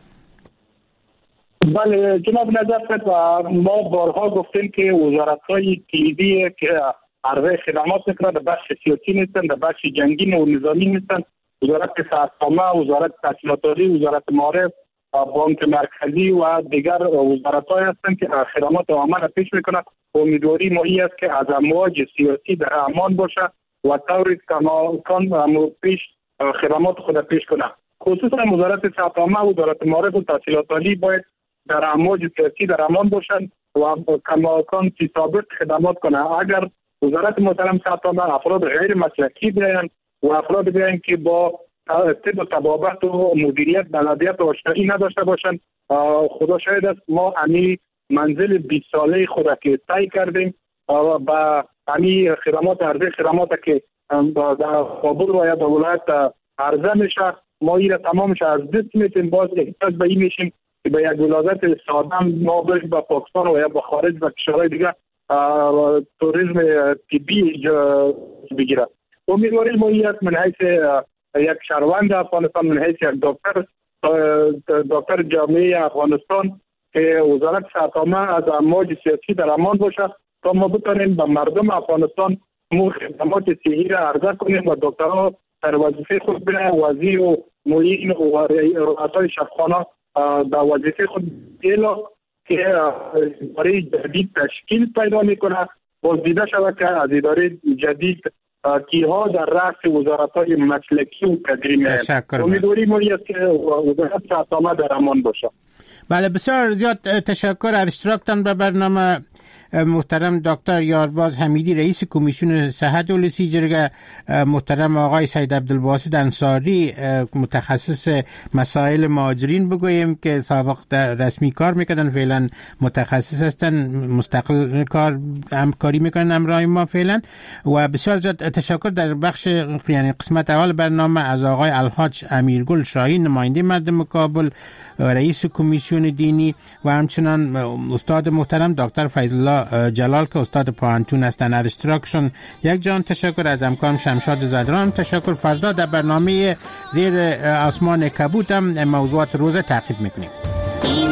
M: بله جناب نظر ما بارها گفتیم که وزارت‌های کلیدی که عرضه خدمات میکنند در بخش سیاسی نیستن، در بخش جنگی و نظامی نیستن. وزارت صحت‌عامه، وزارت تحصیلات عالی، وزارت معارف، بانک مرکزی و دیگر وزارت‌های هستند که خدمات عامه را پیش میکنند. امیدواری ما این است که از امواج سیاسی در امان باشه و طوری کماکان پیش خدمات خود پیش کنند. خصوصا وزارت صحت‌عامه و وزارت معارف و تحصیلات عالی باید در امواج سیاسی در امان باشند و کماکان فی سابق خدمات کنند. اگر وزارت محترم صحت‌عامه افراد غیر مسلکی بیایند و افراد بیایند که با طب و طبابت و مدیریت بلدیت و آشنایی نداشته باشند، خدا شاید است ما امی منزل بیست ساله خود که طی کردیم و امی خدمات عرضه خدمات که در کابل و یا در ولایت عرضه میشه، ما این را تمامش از دست میتیم. باز احتیاج به این میشیم که به یک ولادت ساده ما بریم به پاکستان و یا به خارج و کشورهای دیگه توریسم طبی بگیره. امیدواریم ما این من حیث یک شهروند افغانستان، من حیث یک دکتر دکتر جامعه افغانستان که وزارت صحت‌عامه از امواج سیاسی در امان باشه تا ما بتونیم به مردم افغانستان مو خدمات صحی را عرضه کنیم و دکترها در وظیفه خود بره، وزیر و معین و رؤسای شفاخانه در وظیفه خود ایلا که اداره جدید تشکیل پیدا میکنه. باز دیده شود که از اداره جدید کیها در رأس وزارت‌های مسلکی و کادری میآیند. امیدواریم ما است که وزارت صحت‌عامه در امان باشه.
D: بله بسیار زیاد تشکر از اشتراکتان به برنامه. محترم دکتر یارباز حمیدی، رئیس کمیسیون صحت ولسی جرگه، محترم آقای سید عبدالباسط انصاری، متخصص مسائل مهاجرین بگوییم که سابق رسمی کار میکردن، فعلا متخصص هستن، مستقل کار همکاری میکنن امرای ما فعلا. و بسیار زیاد تشکر در بخش یعنی قسمت اول برنامه از آقای الحاج امیرگل شاهین، نماینده مردم کابل، رئیس کمیسیون دینی، و همچنان استاد محترم دکتر فیض الله جلال که استاد پوهنتون هستند. از اشتراکشون یک جان تشکر. از همکارم شمشاد زدران تشکر. فردا در برنامه زیر آسمان کبوت هم موضوعات روز تعقیب میکنیم.